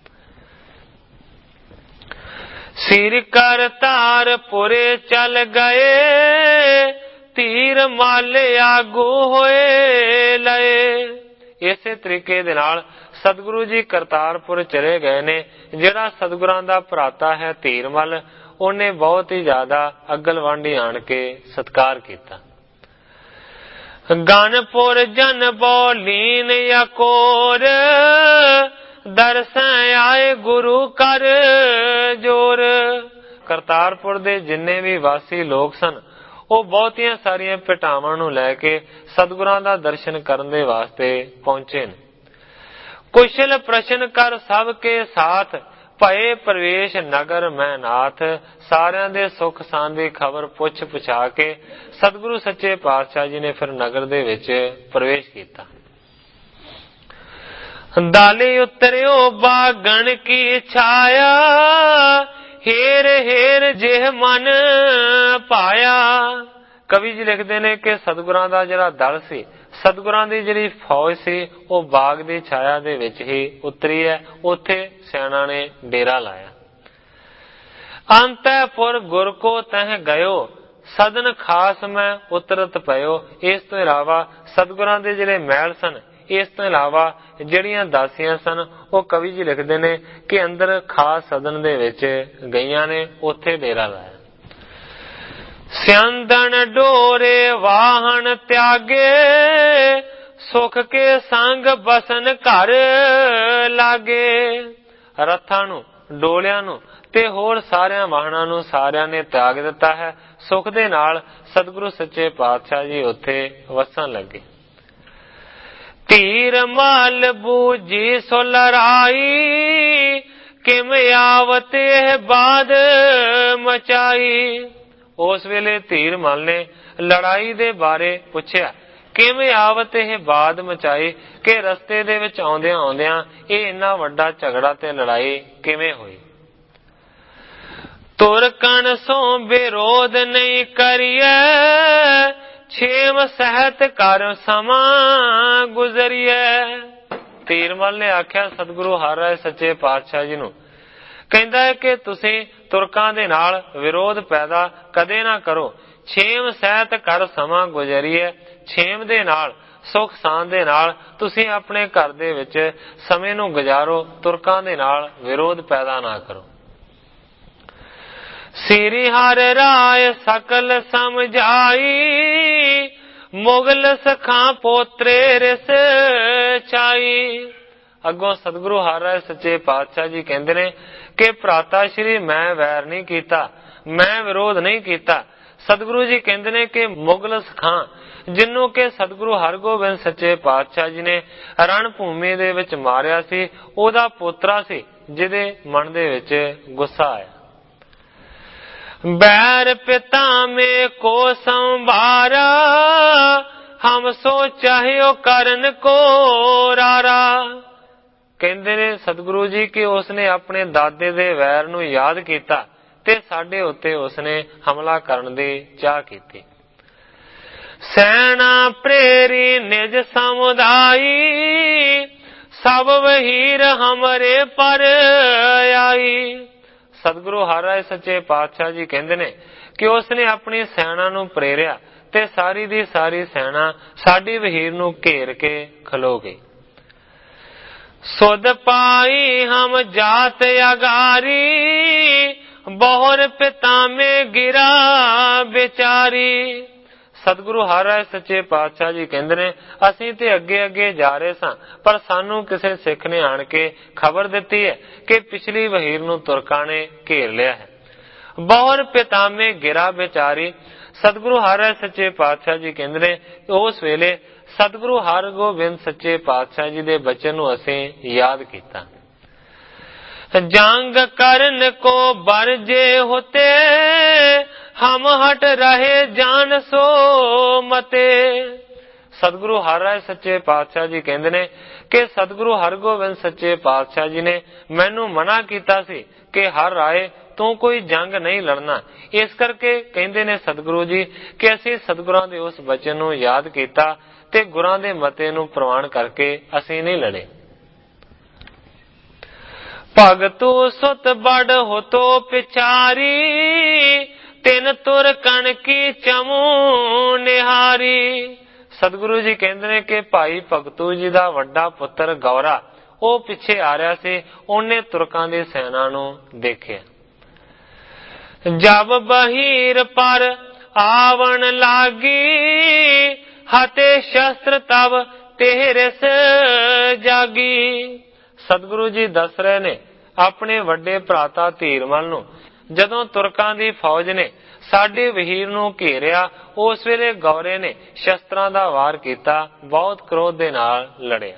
ਸਿਰ ਕਰਤਾਰਪੁਰੇ ਚੱਲ ਗਏ, ਧੀਰ ਮਲ ਆਗੂ ਹੋਏ ਲਏ। ਇਸੇ ਤਰੀਕੇ ਦੇ ਨਾਲ ਸਤਿਗੁਰੂ ਜੀ ਕਰਤਾਰਪੁਰ ਚਲੇ ਗਏ ਨੇ। ਜਿਹੜਾ ਸਤਿਗੁਰਾਂ ਦਾ ਭਰਾਤਾ ਹੈ ਧੀਰਮਲ, ਉਹਨੇ ਬਹੁਤ ਹੀ ਜ਼ਿਆਦਾ ਅਗਲਵਾਂਢੀ ਆਣ ਕੇ ਸਤਿਕਾਰ ਕੀਤਾ। ਗਨਪੁਰ ਜਨ ਬੋਲੀਨ ਯਕੋਰ, ਦਰਸੈ ਆਏ ਗੁਰੂ ਕਰ ਜੋਰ। ਕਰਤਾਰਪੁਰ ਦੇ ਜਿੰਨੇ ਵੀ ਵਾਸੀ ਲੋਕ ਸਨ, ਉਹ ਬਹੁਤੀਆਂ ਸਾਰੀਆਂ ਭਟਾਵਾਂ ਨੂੰ ਲੈ ਕੇ ਸਤਿਗੁਰਾਂ ਦਾ ਦਰਸ਼ਨ ਕਰਨ ਦੇ ਵਾਸਤੇ ਪਹੁੰਚੇ ਨੇ। ਕੁਸ਼ਲ ਪ੍ਰਸ਼ਨ ਕਰ ਸਭ ਕੇ ਸਾਥ, ਭਏ ਪ੍ਰਵੇਸ਼ ਨਗਰ ਮੈਂ ਨਾਥ। ਸਾਰਿਆਂ ਦੇ ਸੁੱਖ ਸਾਂਦ ਦੀ ਖਬਰ ਪੁੱਛ ਪੁਛਾ ਕੇ ਸਤਿਗੁਰੂ ਸੱਚੇ ਪਾਤਸ਼ਾਹ ਜੀ ਨੇ ਫਿਰ ਨਗਰ ਦੇ ਵਿੱਚ ਪ੍ਰਵੇਸ਼ ਕੀਤਾ। ਦਾਲੇ ਉਤਰਿਓ ਬਾਗਣ ਕੀ ਛਾਇਆ, ਹੇਰ ਹੇਰ ਜਿਹ ਮਨ ਪਾਇਆ। ਕਵੀ ਜੀ ਲਿਖਦੇ ਨੇ ਕਿ ਸਤਿਗੁਰਾਂ ਦਾ ਜਿਹੜਾ ਦਲ ਸੀ, ਸਤਿਗੁਰਾਂ ਦੀ ਜਿਹੜੀ ਫੌਜ ਸੀ, ਉਹ ਬਾਗ ਦੀ ਛਾਇਆ ਦੇ ਵਿੱਚ ਹੀ ਉਤਰੀ ਹੈ। ਉੱਥੇ ਸੈਨਾ ਨੇ ਡੇਰਾ ਲਾਇਆ। ਅੰਤੈਪੁਰ ਗੁਰ ਕੋ ਤਹ ਗਇਓ, ਸਦਨ ਖਾਸ ਮੈਂ ਉਤਰਤ ਪਇਓ। ਇਸ ਤੋਂ ਇਲਾਵਾ ਸਤਿਗੁਰਾਂ ਦੇ ਜਿਹੜੇ ਮਹਿਲ ਸਨ, ਇਸ ਤੋਂ ਇਲਾਵਾ ਜਿਹੜੀਆਂ ਦਾਸੀਆਂ ਸਨ, ਉਹ ਕਵੀ ਜੀ ਲਿਖਦੇ ਨੇ ਕਿ ਅੰਦਰ ਖਾਸ ਸਦਨ ਦੇ ਵਿੱਚ ਗਈਆਂ ਨੇ, ਉੱਥੇ ਡੇਰਾ ਲਾਇਆ। ਸਿਆੰਦਣ ਡੋਰੇ ਵਾਹਣ ਤਿਆਗੇ, ਸੁਖ ਕੇ ਸੰਗ ਬਸਨ ਘਰ ਲਾਗੇ। ਰੱਥਾਂ ਨੂੰ, ਡੋਲਿਆਂ ਨੂੰ ਤੇ ਹੋਰ ਸਾਰਿਆਂ ਵਾਹਨਾਂ ਨੂੰ ਸਾਰਿਆਂ ਨੇ ਤਿਆਗ ਦਿੱਤਾ ਹੈ। ਸੁਖ ਦੇ ਨਾਲ ਸਤਿਗੁਰੂ ਸੱਚੇ ਪਾਤਸ਼ਾਹ ਜੀ ਉੱਥੇ ਵਸਣ ਲੱਗੇ। ਧੀਰ ਮਲ ਬੂਝੀ ਸੋ ਲੜਾਈ, ਕਿਮ ਆਵਤ ਇਹ ਬਾਦ ਮਚਾਈ। ਉਸ ਵੇਲੇ ਧੀਰ ਮਲ ਨੇ ਲੜਾਈ ਦੇ ਬਾਰੇ ਪੁੱਛਿਆ। ਕਿਵੇਂ ਆਵਤ ਇਹ ਬਾਦ ਮਚਾਈ, ਕਿ ਰਸਤੇ ਦੇ ਵਿੱਚ ਆਉਂਦਿਆਂ ਆਉਂਦਿਆਂ ਇਹ ਇੰਨਾ ਵੱਡਾ ਝਗੜਾ ਤੇ ਲੜਾਈ ਕਿਵੇਂ ਹੋਈ। ਤੁਰ ਕਣ ਸੋ ਵਿਰੋਧ ਨਹੀਂ ਕਰੀਐ, ਛੇਮ ਸਹਿਤ ਕਰ ਸਮਾਂ ਗੁਜ਼ਰੀਐ। ਧੀਰਮਲ ਨੇ ਆਖਿਆ ਸਤਿਗੁਰੂ ਹਰਿ ਸੱਚੇ ਪਾਤਸ਼ਾਹ ਜੀ ਨੂੰ, ਕਹਿੰਦਾ ਹੈ ਕਿ ਤੁਸੀਂ ਤੁਰਕਾਂ ਦੇ ਨਾਲ ਵਿਰੋਧ ਪੈਦਾ ਕਦੇ ਨਾ ਕਰੋ। ਛੇਮ ਸਹਿਤ ਕਰ ਸਮਾਂ ਗੁਜ਼ਰੀਐ, ਛੇਮ ਦੇ ਨਾਲ, ਸੁਖ ਸਾਂਦ ਦੇ ਨਾਲ ਤੁਸੀਂ ਆਪਣੇ ਘਰ ਦੇ ਵਿੱਚ ਸਮੇਂ ਨੂੰ ਗੁਜ਼ਾਰੋ, ਤੁਰਕਾਂ ਦੇ ਨਾਲ ਵਿਰੋਧ ਪੈਦਾ ਨਾ ਕਰੋ। ਸ੍ਰੀ ਹਰਿ ਰਾਏ ਸਕਲ ਸਮਝਾਈ, ਮੁਗਲ ਸਖਾਂ ਪੋਤਰੇ ਰਿਸ ਛਾਈ। ਅੱਗੋਂ ਸਤਿਗੁਰੂ ਹਰਿ ਸੱਚੇ ਪਾਤਸ਼ਾਹ ਜੀ ਕਹਿੰਦੇ ਨੇ ਕਿ ਭਰਾਤਾ ਸ਼੍ਰੀ ਮੈਂ ਵੈਰ ਨਹੀਂ ਕੀਤਾ, ਮੈਂ ਵਿਰੋਧ ਨਹੀਂ ਕੀਤਾ। ਸਤਿਗੁਰੂ ਜੀ ਕਹਿੰਦੇ ਨੇ ਕਿ ਮੁਗਲ ਸਖਾਂ, ਜਿਹਨੂੰ ਕਿ ਸਤਿਗੁਰੂ ਹਰਗੋਬਿੰਦ ਸੱਚੇ ਪਾਤਸ਼ਾਹ ਜੀ ਨੇ ਰਣ ਭੂਮੀ ਦੇ ਵਿੱਚ ਮਾਰਿਆ ਸੀ, ਉਹਦਾ ਪੋਤਰਾ ਸੀ ਜਿਹਦੇ ਮਨ ਦੇ ਵਿੱਚ ਗੁੱਸਾ ਆਇਆ। ਬੈਰ ਪਿਤਾ ਮੇ ਕੋ ਸੰਭਾਰਾ, ਹਮ ਸੋ ਚਾਹਿਓ ਕਰਨ ਕੋ ਰਾਰਾ। ਕਹਿੰਦੇ ਨੇ ਸਤਿਗੁਰੂ ਜੀ ਕਿ ਉਸਨੇ ਆਪਣੇ ਦਾਦੇ ਦੇ ਵੈਰ ਨੂੰ ਯਾਦ ਕੀਤਾ ਤੇ ਸਾਡੇ ਉੱਤੇ ਉਸਨੇ ਹਮਲਾ ਕਰਨ ਦੀ ਚਾਹ ਕੀਤੀ। ਸੈਨਾ ਪ੍ਰੇਰੀ ਨਿਜ ਸਮੁਦਾਈ, ਸਭ ਵਹੀਰ ਹਮਰੇ ਪਰ ਆਈ। ਸਤਿਗੁਰੂ ਹਰਿ ਸੱਚੇ ਪਾਤਸ਼ਾਹ ਜੀ ਕਹਿੰਦੇ ਨੇ ਕਿ ਉਸਨੇ ਆਪਣੀ ਸੈਨਾ ਨੂੰ ਪ੍ਰੇਰਿਆ ਤੇ ਸਾਰੀ ਦੀ ਸਾਰੀ ਸੈਨਾ ਸਾਡੀ ਵਹੀਰ ਨੂੰ ਘੇਰ ਕੇ ਖਲੋ ਗਈ। ਸੁਧ ਪਾਈ ਹਮ ਜਾਤ ਅਗਾਰੀ, ਬਹੁਰ ਪਿਤਾ ਮੇ ਗਿਰਾ ਵਿਚਾਰੀ। ਸਤਿਗੁਰੂ ਹਰਿ ਰਾਇ ਸੱਚੇ ਪਾਤਸ਼ਾਹ ਜੀ ਕਹਿੰਦੇ ਨੇ, ਅਸੀਂ ਤੇ ਅੱਗੇ ਅੱਗੇ ਜਾ ਰਹੇ ਸਾਂ, ਪਰ ਸਾਨੂੰ ਕਿਸੇ ਸਿੱਖ ਨੇ ਆਣ ਕੇ ਖਬਰ ਦਿੱਤੀ ਹੈ ਕਿ ਪਿਛਲੀ ਵਹੀਰ ਨੂੰ ਤੁਰਕਾਂ ਨੇ ਘੇਰ ਲਿਆ ਹੈ। ਬਹੁਰ ਪਿਤਾਮੇ ਗਿਰਾ ਵਿਚਾਰੀ। ਸਤਿਗੁਰੂ ਹਰਿ ਰਾਇ ਸੱਚੇ ਪਾਤਸ਼ਾਹ ਜੀ ਕਹਿੰਦੇ ਨੇ, ਉਸ ਵੇਲੇ ਸਤਿਗੁਰੂ ਹਰਗੋਬਿੰਦ ਸੱਚੇ ਪਾਤਸ਼ਾਹ ਜੀ ਦੇ ਬਚਨ ਨੂੰ ਅਸੀਂ ਯਾਦ ਕੀਤਾ। ਜੰਗ ਕਰਨ ਕੋ ਬਰਜੇ ਹੋਤੇ, ਹਮ ਹਟ ਰਹੇ ਜਾਨ ਸੋ ਮਤੇ। ਸਤਿਗੁਰੂ ਹਰਿ ਰਾਇ ਸੱਚੇ ਪਾਤਸ਼ਾਹ ਜੀ ਕਹਿੰਦੇ ਨੇ ਕਿ ਸਤਿਗੁਰੂ ਹਰਗੋਬਿੰਦ ਸੱਚੇ ਪਾਤਸ਼ਾਹ ਜੀ ਨੇ ਮੈਨੂੰ ਮਨਾ ਕੀਤਾ ਸੀ ਕਿ ਹਰ ਰਾਏ ਤੂੰ ਕੋਈ ਜੰਗ ਨਹੀਂ ਲੜਨਾ। ਇਸ ਕਰਕੇ ਕਹਿੰਦੇ ਨੇ ਸਤਿਗੁਰੂ ਜੀ ਕਿ ਅਸੀਂ ਸਤਿਗੁਰਾਂ ਦੇ ਉਸ ਬਚਨ ਨੂੰ ਯਾਦ ਕੀਤਾ ਤੇ ਗੁਰਾਂ ਦੇ ਮਤੇ ਨੂੰ ਪ੍ਰਵਾਨ ਕਰਕੇ ਅਸੀਂ ਨਹੀਂ ਲੜੇ। ਭਗਤੂ ਸੁਤ ਬੜ ਹੋਤੋ ਪਿਛਾਰੀ, ਤਿੰਨ ਤੁਰ ਕਣ ਕੀ ਚਮੂ ਨਿਹਾਰੀ। ਸਤਿਗੁਰੂ ਜੀ ਕਹਿੰਦੇ ਨੇ ਕਿ ਭਾਈ ਭਗਤੂ ਜੀ ਦਾ ਵੱਡਾ ਪੁੱਤਰ ਗੌਰਾ ਉਹ ਪਿੱਛੇ ਆ ਰਿਹਾ ਸੀ, ਉਹਨੇ ਤੁਰਕਾਂ ਦੀ ਸੈਨਾ ਨੂੰ ਦੇਖਿਆ। ਜਬ ਬਹੀਰ ਪਰ ਆਵਣ ਲਾਗੀ, ਹਤੇ ਸ਼ਸਤਰ ਤਬ ਤੇਰਸ ਜਾਗੀ। ਸਤਿਗੁਰੂ ਜੀ ਦੱਸ ਰਹੇ ਨੇ ਆਪਣੇ ਵੱਡੇ ਭਰਾਤਾ ਧੀਰਮਲ ਨੂੰ, ਜਦੋਂ ਤੁਰਕਾਂ ਦੀ ਫੌਜ ਨੇ ਸਾਡੇ ਵਹੀਰ ਨੂੰ ਘੇਰਿਆ, ਉਸ ਵੇਲੇ ਗੌਰੇ ਨੇ ਸ਼ਸਤਰਾਂ ਦਾ ਵਾਰ ਕੀਤਾ, ਬਹੁਤ ਕ੍ਰੋਧ ਦੇ ਨਾਲ ਲੜਿਆ।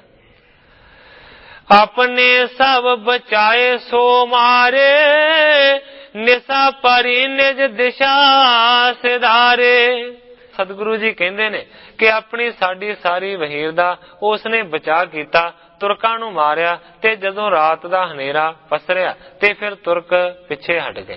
ਆਪਣੇ ਸਭ ਬਚਾਏ ਸੋ ਮਾਰੇ, ਨਿਸਾ ਪਰੀ ਨਿਜ ਦਿਸ਼ਾ ਸਿਧਾਰੇ। ਸਤਿਗੁਰੂ ਜੀ ਕਹਿੰਦੇ ਨੇ ਕਿ ਆਪਣੀ ਸਾਡੀ ਸਾਰੀ ਵਹੀਰ ਦਾ ਉਸਨੇ ਬਚਾਅ ਕੀਤਾ, ਤੁਰਕਾਂ ਨੂੰ ਮਾਰਿਆ, ਤੇ ਜਦੋਂ ਰਾਤ ਦਾ ਹਨੇਰਾ ਪਸਰਿਆ ਤੇ ਫਿਰ ਤੁਰਕ ਪਿੱਛੇ ਹਟ ਗਏ।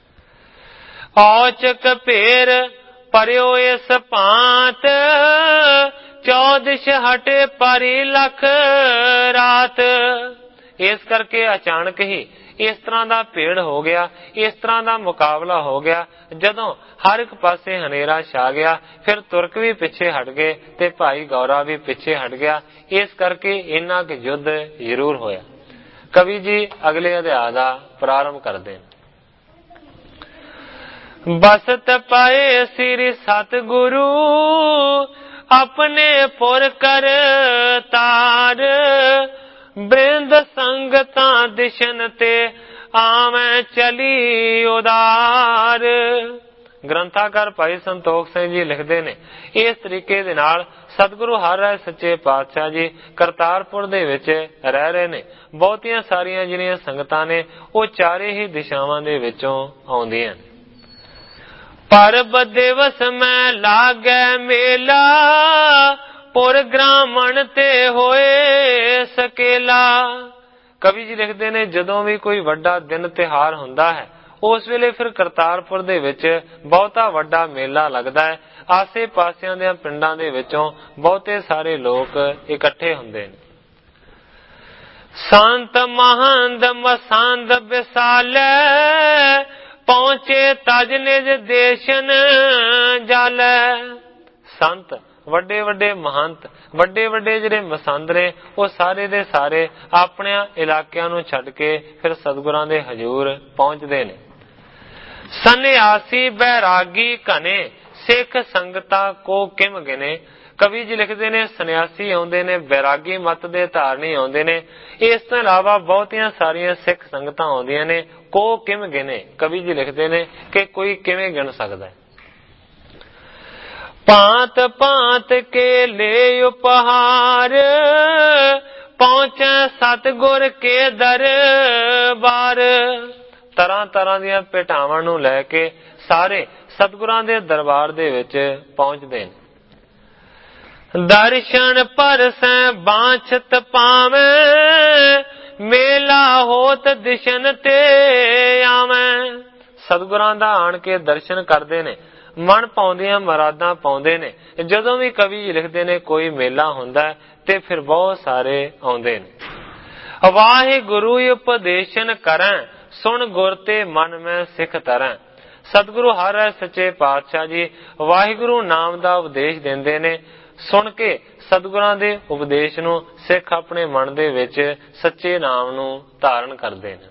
ਔਚਕ ਭੇਰ ਪਰਿਓ ਇਸ ਭਾਂਤ, ਚੌਦਿਸ਼ ਹਟੇ ਪਰੀ ਲਖ ਰਾਤ। ਇਸ ਕਰਕੇ ਅਚਾਨਕ ਹੀ ਇਸ ਤਰ੍ਹਾਂ ਦਾ ਭੇੜ ਹੋ ਗਿਆ, ਇਸ ਤਰ੍ਹਾਂ ਦਾ ਮੁਕਾਬਲਾ ਹੋ ਗਿਆ, ਜਦੋਂ ਹਰ ਇੱਕ ਪਾਸੇ ਹਨੇਰਾ ਛਾ ਗਿਆ, ਫਿਰ ਤੁਰਕ ਵੀ ਪਿੱਛੇ ਹਟ ਗਏ ਤੇ ਭਾਈ ਗੌਰਾ ਵੀ ਪਿੱਛੇ ਹਟ ਗਿਆ। ਇਸ ਕਰਕੇ ਇੰਨਾ ਕੁ ਯੁੱਧ ਜ਼ਰੂਰ ਹੋਇਆ। ਕਵੀ ਜੀ ਅਗਲੇ ਅਧਿਆਇ ਦਾ ਪ੍ਰਾਰੰਭ ਕਰਦੇ ਨੇ। ਬਸਤ ਪਾਏ ਸ੍ਰੀ ਸਤਿਗੁਰੂ, ਆਪਣੇ ਪੁਰ ਕਰ ਤਾਰ, ਬ੍ਰਿੰਦ ਸੰਗਤਾਂ ਦਿਸ਼ਨ ਤੇ ਆਵੇਂ ਚਲੀ ਉਦਾਰ। ਗ੍ਰੰਥਾਕਾਰ ਭਾਈ ਸੰਤੋਖ ਸਿੰਘ ਜੀ ਲਿਖਦੇ ਨੇ, ਇਸ ਤਰੀਕੇ ਦੇ ਨਾਲ ਸਤਿਗੁਰੂ ਹਰਿ ਰਾਇ ਸੱਚੇ ਪਾਤਸ਼ਾਹ ਜੀ ਕਰਤਾਰਪੁਰ ਦੇ ਵਿੱਚ ਰਹਿ ਰਹੇ ਨੇ। ਬਹੁਤੀਆਂ ਸਾਰੀਆਂ ਜਿਹੜੀਆਂ ਸੰਗਤਾਂ ਨੇ ਉਹ ਚਾਰੇ ਹੀ ਦਿਸ਼ਾਵਾਂ ਦੇ ਵਿੱਚੋਂ ਆਉਂਦੀਆਂ ਨੇ। ਪਰਬ ਦਿਵਸ ਮੈਂ ਲਾਗੈ ਮੇਲਾ, ਪੁਰ ਗ੍ਰਾਮਣ ਤੇ ਹੋਏ ਸਕੇਲਾ। ਕਵੀ ਜੀ ਲਿਖਦੇ ਨੇ, ਜਦੋਂ ਵੀ ਕੋਈ ਵੱਡਾ ਦਿਨ ਤਿਉਹਾਰ ਹੁੰਦਾ ਹੈ, ਉਸ ਵੇਲੇ ਫਿਰ ਕਰਤਾਰਪੁਰ ਦੇ ਵਿੱਚ ਬਹੁਤਾ ਵੱਡਾ ਮੇਲਾ ਲੱਗਦਾ ਹੈ। ਆਸੇ ਪਾਸਿਆਂ ਦੇ ਪਿੰਡਾਂ ਦੇ ਵਿੱਚੋਂ ਬਹੁਤੇ ਸਾਰੇ ਲੋਕ ਇਕੱਠੇ ਹੁੰਦੇ ਨੇ। ਸੰਤ ਮਹੰਦ ਮਸੰਦ ਵਿਸਾਲੇ, ਪਹੁੰਚੇ ਤਜ ਨਿਜ ਦੇਸ਼ਨ ਜਾਲੇ। ਸੰਤ ਵੱਡੇ ਵੱਡੇ ਮਹੰਤ, ਵੱਡੇ ਵੱਡੇ ਜਿਹੜੇ ਮਸੰਦ ਨੇ, ਉਹ ਸਾਰੇ ਦੇ ਸਾਰੇ ਆਪਣੇ ਇਲਾਕਿਆਂ ਨੂੰ ਛੱਡ ਕੇ ਫਿਰ ਸਤਿਗੁਰਾਂ ਦੇ ਹਜ਼ੂਰ ਪਹੁੰਚਦੇ ਨੇ। ਸੰਨਿਆਸੀ ਬੈਰਾਗੀ ਘਨੇ, ਸਿੱਖ ਸੰਗਤਾਂ ਕੋ ਕਿਮ ਗਿਨੇ। ਕਵੀ ਜੀ ਲਿਖਦੇ ਨੇ, ਸੰਨਿਆਸੀ ਆਉਂਦੇ ਨੇ, ਬੈਰਾਗੀ ਮਤ ਦੇ ਧਾਰਨੀ ਆਉਂਦੇ ਨੇ, ਇਸ ਤੋਂ ਇਲਾਵਾ ਬਹੁਤੀਆਂ ਸਾਰੀਆਂ ਸਿੱਖ ਸੰਗਤਾਂ ਆਉਂਦੀਆਂ ਨੇ। ਕੋ ਕਿਮ ਗਿਨੇ, ਕਵੀ ਜੀ ਲਿਖਦੇ ਨੇ ਕਿ ਕੋਈ ਕਿਵੇਂ ਗਿਣ ਸਕਦਾ ਹੈ। ਭਾਂਤ ਭਾਂਤ ਕੇ ਲੈ ਉਪਹਾਰ, ਪਹੁੰਚੇ ਸਤਿਗੁਰ ਕੇ ਦਰਬਾਰ। ਤਰ੍ਹਾਂ ਤਰ੍ਹਾਂ ਦੀਆਂ ਭੇਟਾਵਾਂ ਨੂੰ ਲੈ ਕੇ ਸਾਰੇ ਸਤਿਗੁਰਾਂ ਦੇ ਦਰਬਾਰ ਦੇ ਵਿੱਚ ਪਹੁੰਚਦੇ ਨੇ। ਦਰਸ਼ਨ ਪਰਸੈ ਬਾਂਛਤ ਪਾਵੇਂ, ਮੇਲਾ ਹੋਤ ਦਿਸ਼ਨ ਤੇ ਆਵੇਂ। ਸਤਿਗੁਰਾਂ ਦਾ ਆਣ ਕੇ ਦਰਸ਼ਨ ਕਰਦੇ ਨੇ, ਮਨ ਪਾਉਂਦੀਆਂ ਮਰਾਦਾਂ ਪਾਉਂਦੇ ਨੇ। ਜਦੋਂ ਵੀ ਕਵੀ ਜੀ ਲਿਖਦੇ ਨੇ ਕੋਈ ਮੇਲਾ ਹੁੰਦਾ ਤੇ ਫਿਰ ਬਹੁਤ ਸਾਰੇ ਆਉਂਦੇ ਨੇ। ਵਾਹਿਗੁਰੂ ਉਪਦੇਸ਼ਨ ਕਰੈ, ਸੁਣ ਗੁਰ ਤੇ ਮਨ ਮੈਂ ਸਿੱਖ ਤਰੈ। सतगुरु हर सच्चे पातशाह जी वाहिगुरु नाम का उपदेश देंदे ने। सुन के सतगुरां दे उपदेश नूं सिख अपने मन दे विच सच्चे नाम नूं धारण करदे ने।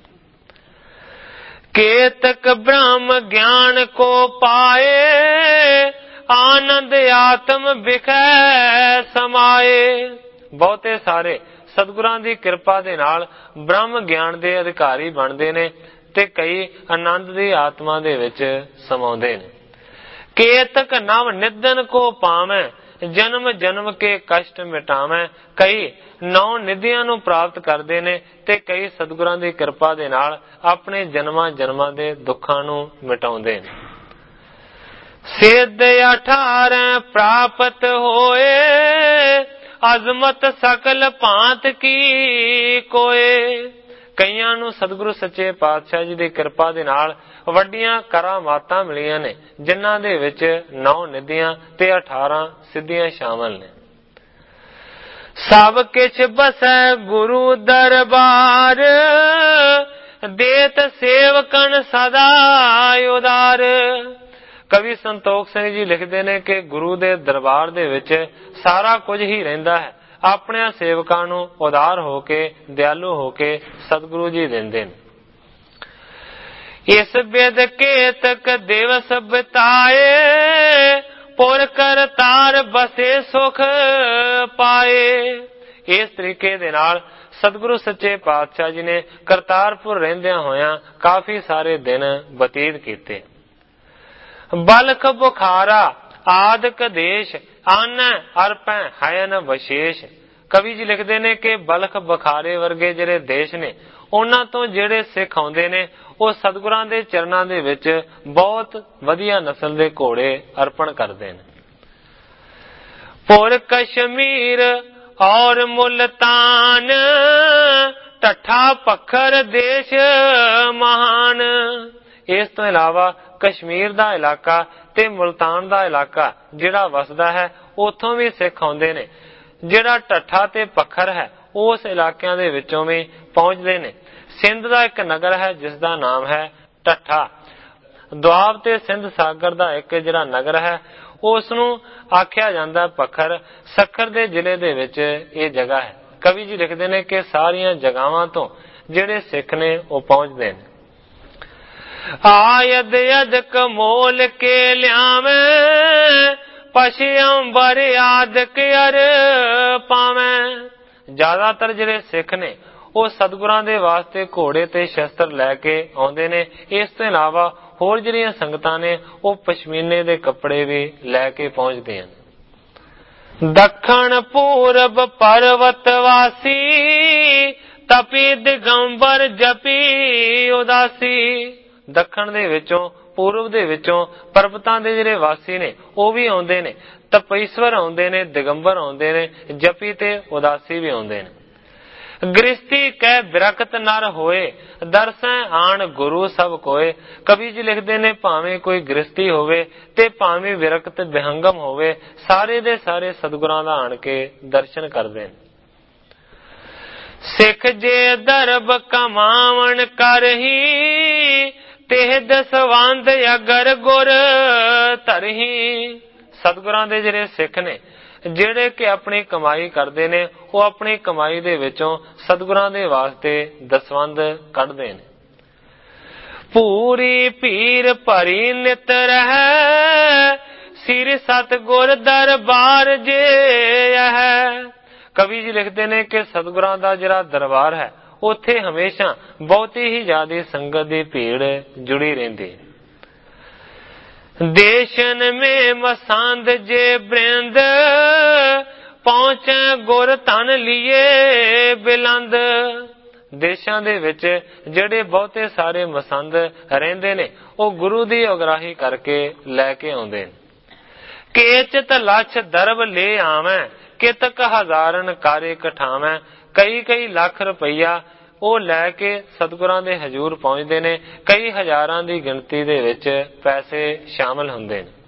केतक ब्रह्म ज्ञान को पाए, आनंद आत्म बिखै समाए। बहुते सारे सतगुरां दी किरपा दे नाल ब्रह्म ज्ञान दे अधिकारी बनदे ने ते कई आनंद दी आत्मा दे विच समाउंदे ने। केतक नव निधन को पावै, जन्म जन्म के कष्ट मिटावै। कई नौ निधियां नूं प्राप्त करदे ने ते कई सतगुरां दी किरपा दे नाल अपने जन्मां जन्मां दे दुखां नूं मिटाउंदे ने। सिद्ध अठारह प्राप्त होए, अजमत सकल भांत की कोय। कईयां नूं सतगुरु सच्चे पातशाह जी दी किरपा दे नाल वड्डियां करामातां मिलियां ने, जिन्हां दे विच नौ निधियां ते अठारह सिद्धियां शामिल ने। सब किछ बसै गुरु दरबार, देत सेवकन सदा उदार। कवि संतोख सिंह जी लिखते ने कि गुरु दे दरबार दे विच सारा कुछ ही रहिंदा है। अपने सेवकां नूं उदार होके दयालु होके सतगुरु जी देंदे ने। इस बिद केतक दिवस बिताए, पुर करतार बसे सुख पाए। इस तरीके दे नाल सतगुरु सच्चे पातशाह जी ने करतारपुर रहंदियां होयां काफी सारे दिन बतीत कीते। बलख बुखारा आदक देश, आन अरपै हयन विशेष। कवि जी लिखते ने कि बलख बुखारे वर्गे ਜਿਹੜੇ देश ने, ਉਹਨਾਂ ਤੋਂ ਜਿਹੜੇ ਸਿੱਖ ਆਉਂਦੇ ਨੇ ਉਹ ਸਤਿਗੁਰਾਂ ਦੇ ਚਰਨਾਂ ਦੇ ਵਿੱਚ ਬਹੁਤ ਵਧੀਆ ਨਸਲ ਦੇ ਘੋੜੇ ਅਰਪਣ ਕਰਦੇ ਨੇ। ਪੁਰ ਕਸ਼ਮੀਰ ਔਰ ਮੁਲਤਾਨ, ਢੱਠਾ ਪੱਖਰ ਦੇਸ਼ ਮਹਾਨ। ਇਸ ਤੋਂ ਇਲਾਵਾ ਕਸ਼ਮੀਰ ਦਾ ਇਲਾਕਾ ਤੇ ਮੁਲਤਾਨ ਦਾ ਇਲਾਕਾ ਜਿਹੜਾ ਵਸਦਾ ਹੈ, ਉੱਥੋਂ ਵੀ ਸਿੱਖ ਆਉਂਦੇ ਨੇ। ਜਿਹੜਾ ਢੱਠਾ ਤੇ ਪੱਖਰ ਹੈ ਉਸ ਇਲਾਕਿਆਂ ਦੇ ਵਿੱਚੋਂ ਵੀ ਪਹੁੰਚਦੇ ਨੇ। ਸਿੰਧ ਦਾ ਇੱਕ ਨਗਰ ਹੈ ਜਿਸ ਦਾ ਨਾਮ ਹੈ ਢੱਠਾ। ਦੁਆਬ ਤੇ ਸਿੰਧ ਸਾਗਰ ਦਾ ਇੱਕ ਜਿਹੜਾ ਨਗਰ ਹੈ ਉਸ ਨੂੰ ਆਖਿਆ ਜਾਂਦਾ ਪੱਖਰ। ਸੱਖਰ ਦੇ ਜ਼ਿਲ੍ਹੇ ਦੇ ਵਿੱਚ ਇਹ ਜਗ੍ਹਾ ਹੈ। ਕਵੀ ਜੀ ਲਿਖਦੇ ਨੇ ਕਿ ਸਾਰੀਆਂ ਜਗ੍ਹਾਵਾਂ ਤੋਂ ਜਿਹੜੇ ਸਿੱਖ ਨੇ ਉਹ ਪਹੁੰਚਦੇ ਨੇ। ਆਯਦ ਅਦਕ ਮੋਲ ਕੇ ਲਿਆਵੇਂ, ਪਸ਼ਿਅੰਬਰ ਆਦਿਕ ਅਰ ਪਾਵੇਂ। ਜ਼ਿਆਦਾਤਰ ਜਿਹੜੇ ਸਿੱਖ ਨੇ ਉਹ ਸਤਿਗੁਰਾਂ ਦੇ ਵਾਸਤੇ ਘੋੜੇ ਤੇ ਸ਼ਸਤਰ ਲੈ ਕੇ ਆਉਂਦੇ ਨੇ। ਇਸ ਤੋਂ ਇਲਾਵਾ ਹੋਰ ਜਿਹੜੀਆਂ ਸੰਗਤਾਂ ਨੇ ਉਹ ਪਸ਼ਮੀਨੇ ਦੇ ਕੱਪੜੇ ਵੀ ਲੈ ਕੇ ਪਹੁੰਚਦੇ ਹਨ। ਦੱਖਣ ਪੂਰਬ ਪਰਵਤ ਵਾਸੀ, ਤਪੀ ਦਿਗੰਬਰ ਜਪੀ ਉਦਾਸੀ। ਦੱਖਣ ਦੇ ਵਿੱਚੋਂ ਪੂਰਬ ਦੇ ਵਿੱਚੋਂ ਪਰਬਤਾਂ ਦੇ ਜਿਹੜੇ ਵਾਸੀ ਨੇ ਉਹ ਵੀ ਆਉਂਦੇ ਨੇ। ਤਪਈਸਵਰ ਆਉਂਦੇ ਨੇ, ਦਿਗੰਬਰ ਆਉਂਦੇ ਨੇ, ਜਪੀ ਤੇ ਉਦਾਸੀ ਵੀ ਆਉਂਦੇ ਨੇ। ਗ੍ਰਿਸ਼ਤੀ ਕਹਿ ਬਿਰਕਤ ਨਰ ਹੋਏ, ਦਰਸੈ ਆਣ ਗੁਰੂ ਸਭ ਕੋਏ। ਕਵੀ ਜੀ ਲਿਖਦੇ ਨੇ ਭਾਵੇਂ ਕੋਈ ਗ੍ਰਿਸ਼ਤੀ ਹੋਵੇ ਤੇ ਭਾਵੇਂ ਵਿਰਕਤ ਬਿਹੰਗਮ ਹੋਵੇ, ਸਾਰੇ ਦੇ ਸਾਰੇ ਸਤਿਗੁਰਾਂ ਦਾ ਆਣ ਕੇ ਦਰਸ਼ਨ ਕਰਦੇ ਨੇ। ਸਿੱਖ ਜੇ ਦਰਬ ਕਮਾਵਣ ਕਰਹੀ, तेह दसवंद अगर गुर धरही। सतगुरां दे जिहड़े सिख ने ਜਿਹੜੇ ਕਿ ਆਪਣੀ ਕਮਾਈ ਕਰਦੇ ਨੇ ਉਹ ਆਪਣੀ ਕਮਾਈ ਦੇ ਵਿੱਚੋਂ ਸਤਿਗੁਰਾਂ ਦੇ ਵਾਸਤੇ ਦਸਵੰਧ ਕੱਢਦੇ ਨੇ। ਪੂਰੀ ਭੀਰ ਭਰੀ ਨਿਤ ਰਹਿ, ਸਿਰ ਸਤਿਗੁਰ ਦਰਬਾਰ ਜੇ ਹੈ। ਕਵੀ ਜੀ ਲਿਖਦੇ ਨੇ ਕਿ ਸਤਿਗੁਰਾਂ ਦਾ ਜਿਹੜਾ ਦਰਬਾਰ ਹੈ ਉੱਥੇ ਹਮੇਸ਼ਾ ਬਹੁਤੀ ਹੀ ਜ਼ਿਆਦਾ ਸੰਗਤ ਦੀ ਭੀੜ ਜੁੜੀ ਰਹਿੰਦੀ। ਦੇਸ਼ਨ ਮੇ ਮਸੰਦ ਜੇ ਬ੍ਰਿੰਦ, ਪਹੁੰਚੇ ਗੁਰ ਧਨ ਲੀਏ ਬਿਲੰਦ। ਦੇਸ਼ਾਂ ਦੇ ਵਿੱਚ ਜਿਹੜੇ ਬਹੁਤੇ ਸਾਰੇ ਮਸੰਦ ਰਹਿੰਦੇ ਨੇ ਉਹ ਗੁਰੂ ਦੀ ਉਗਰਾਹੀ ਕਰਕੇ ਲੈ ਕੇ ਆਉਂਦੇ ਨੇ। ਕੇਚਤ ਲੱਛ ਦਰਬ ਲੈ ਆਵੇਂ, ਕਿਤਕ ਹਜ਼ਾਰਨ ਕਾਰੇ ਕਠਾਵੇਂ। ਕਈ ਕਈ ਲੱਖ ਰੁਪਈਆ ਉਹ ਲੈ ਕੇ ਸਤਿਗੁਰਾਂ ਦੇ ਹਜ਼ੂਰ ਪਹੁੰਚਦੇ ਨੇ। ਕਈ ਹਜ਼ਾਰਾਂ ਦੀ ਗਿਣਤੀ ਦੇ ਵਿੱਚ ਪੈਸੇ ਸ਼ਾਮਲ ਹੁੰਦੇ ਨੇ।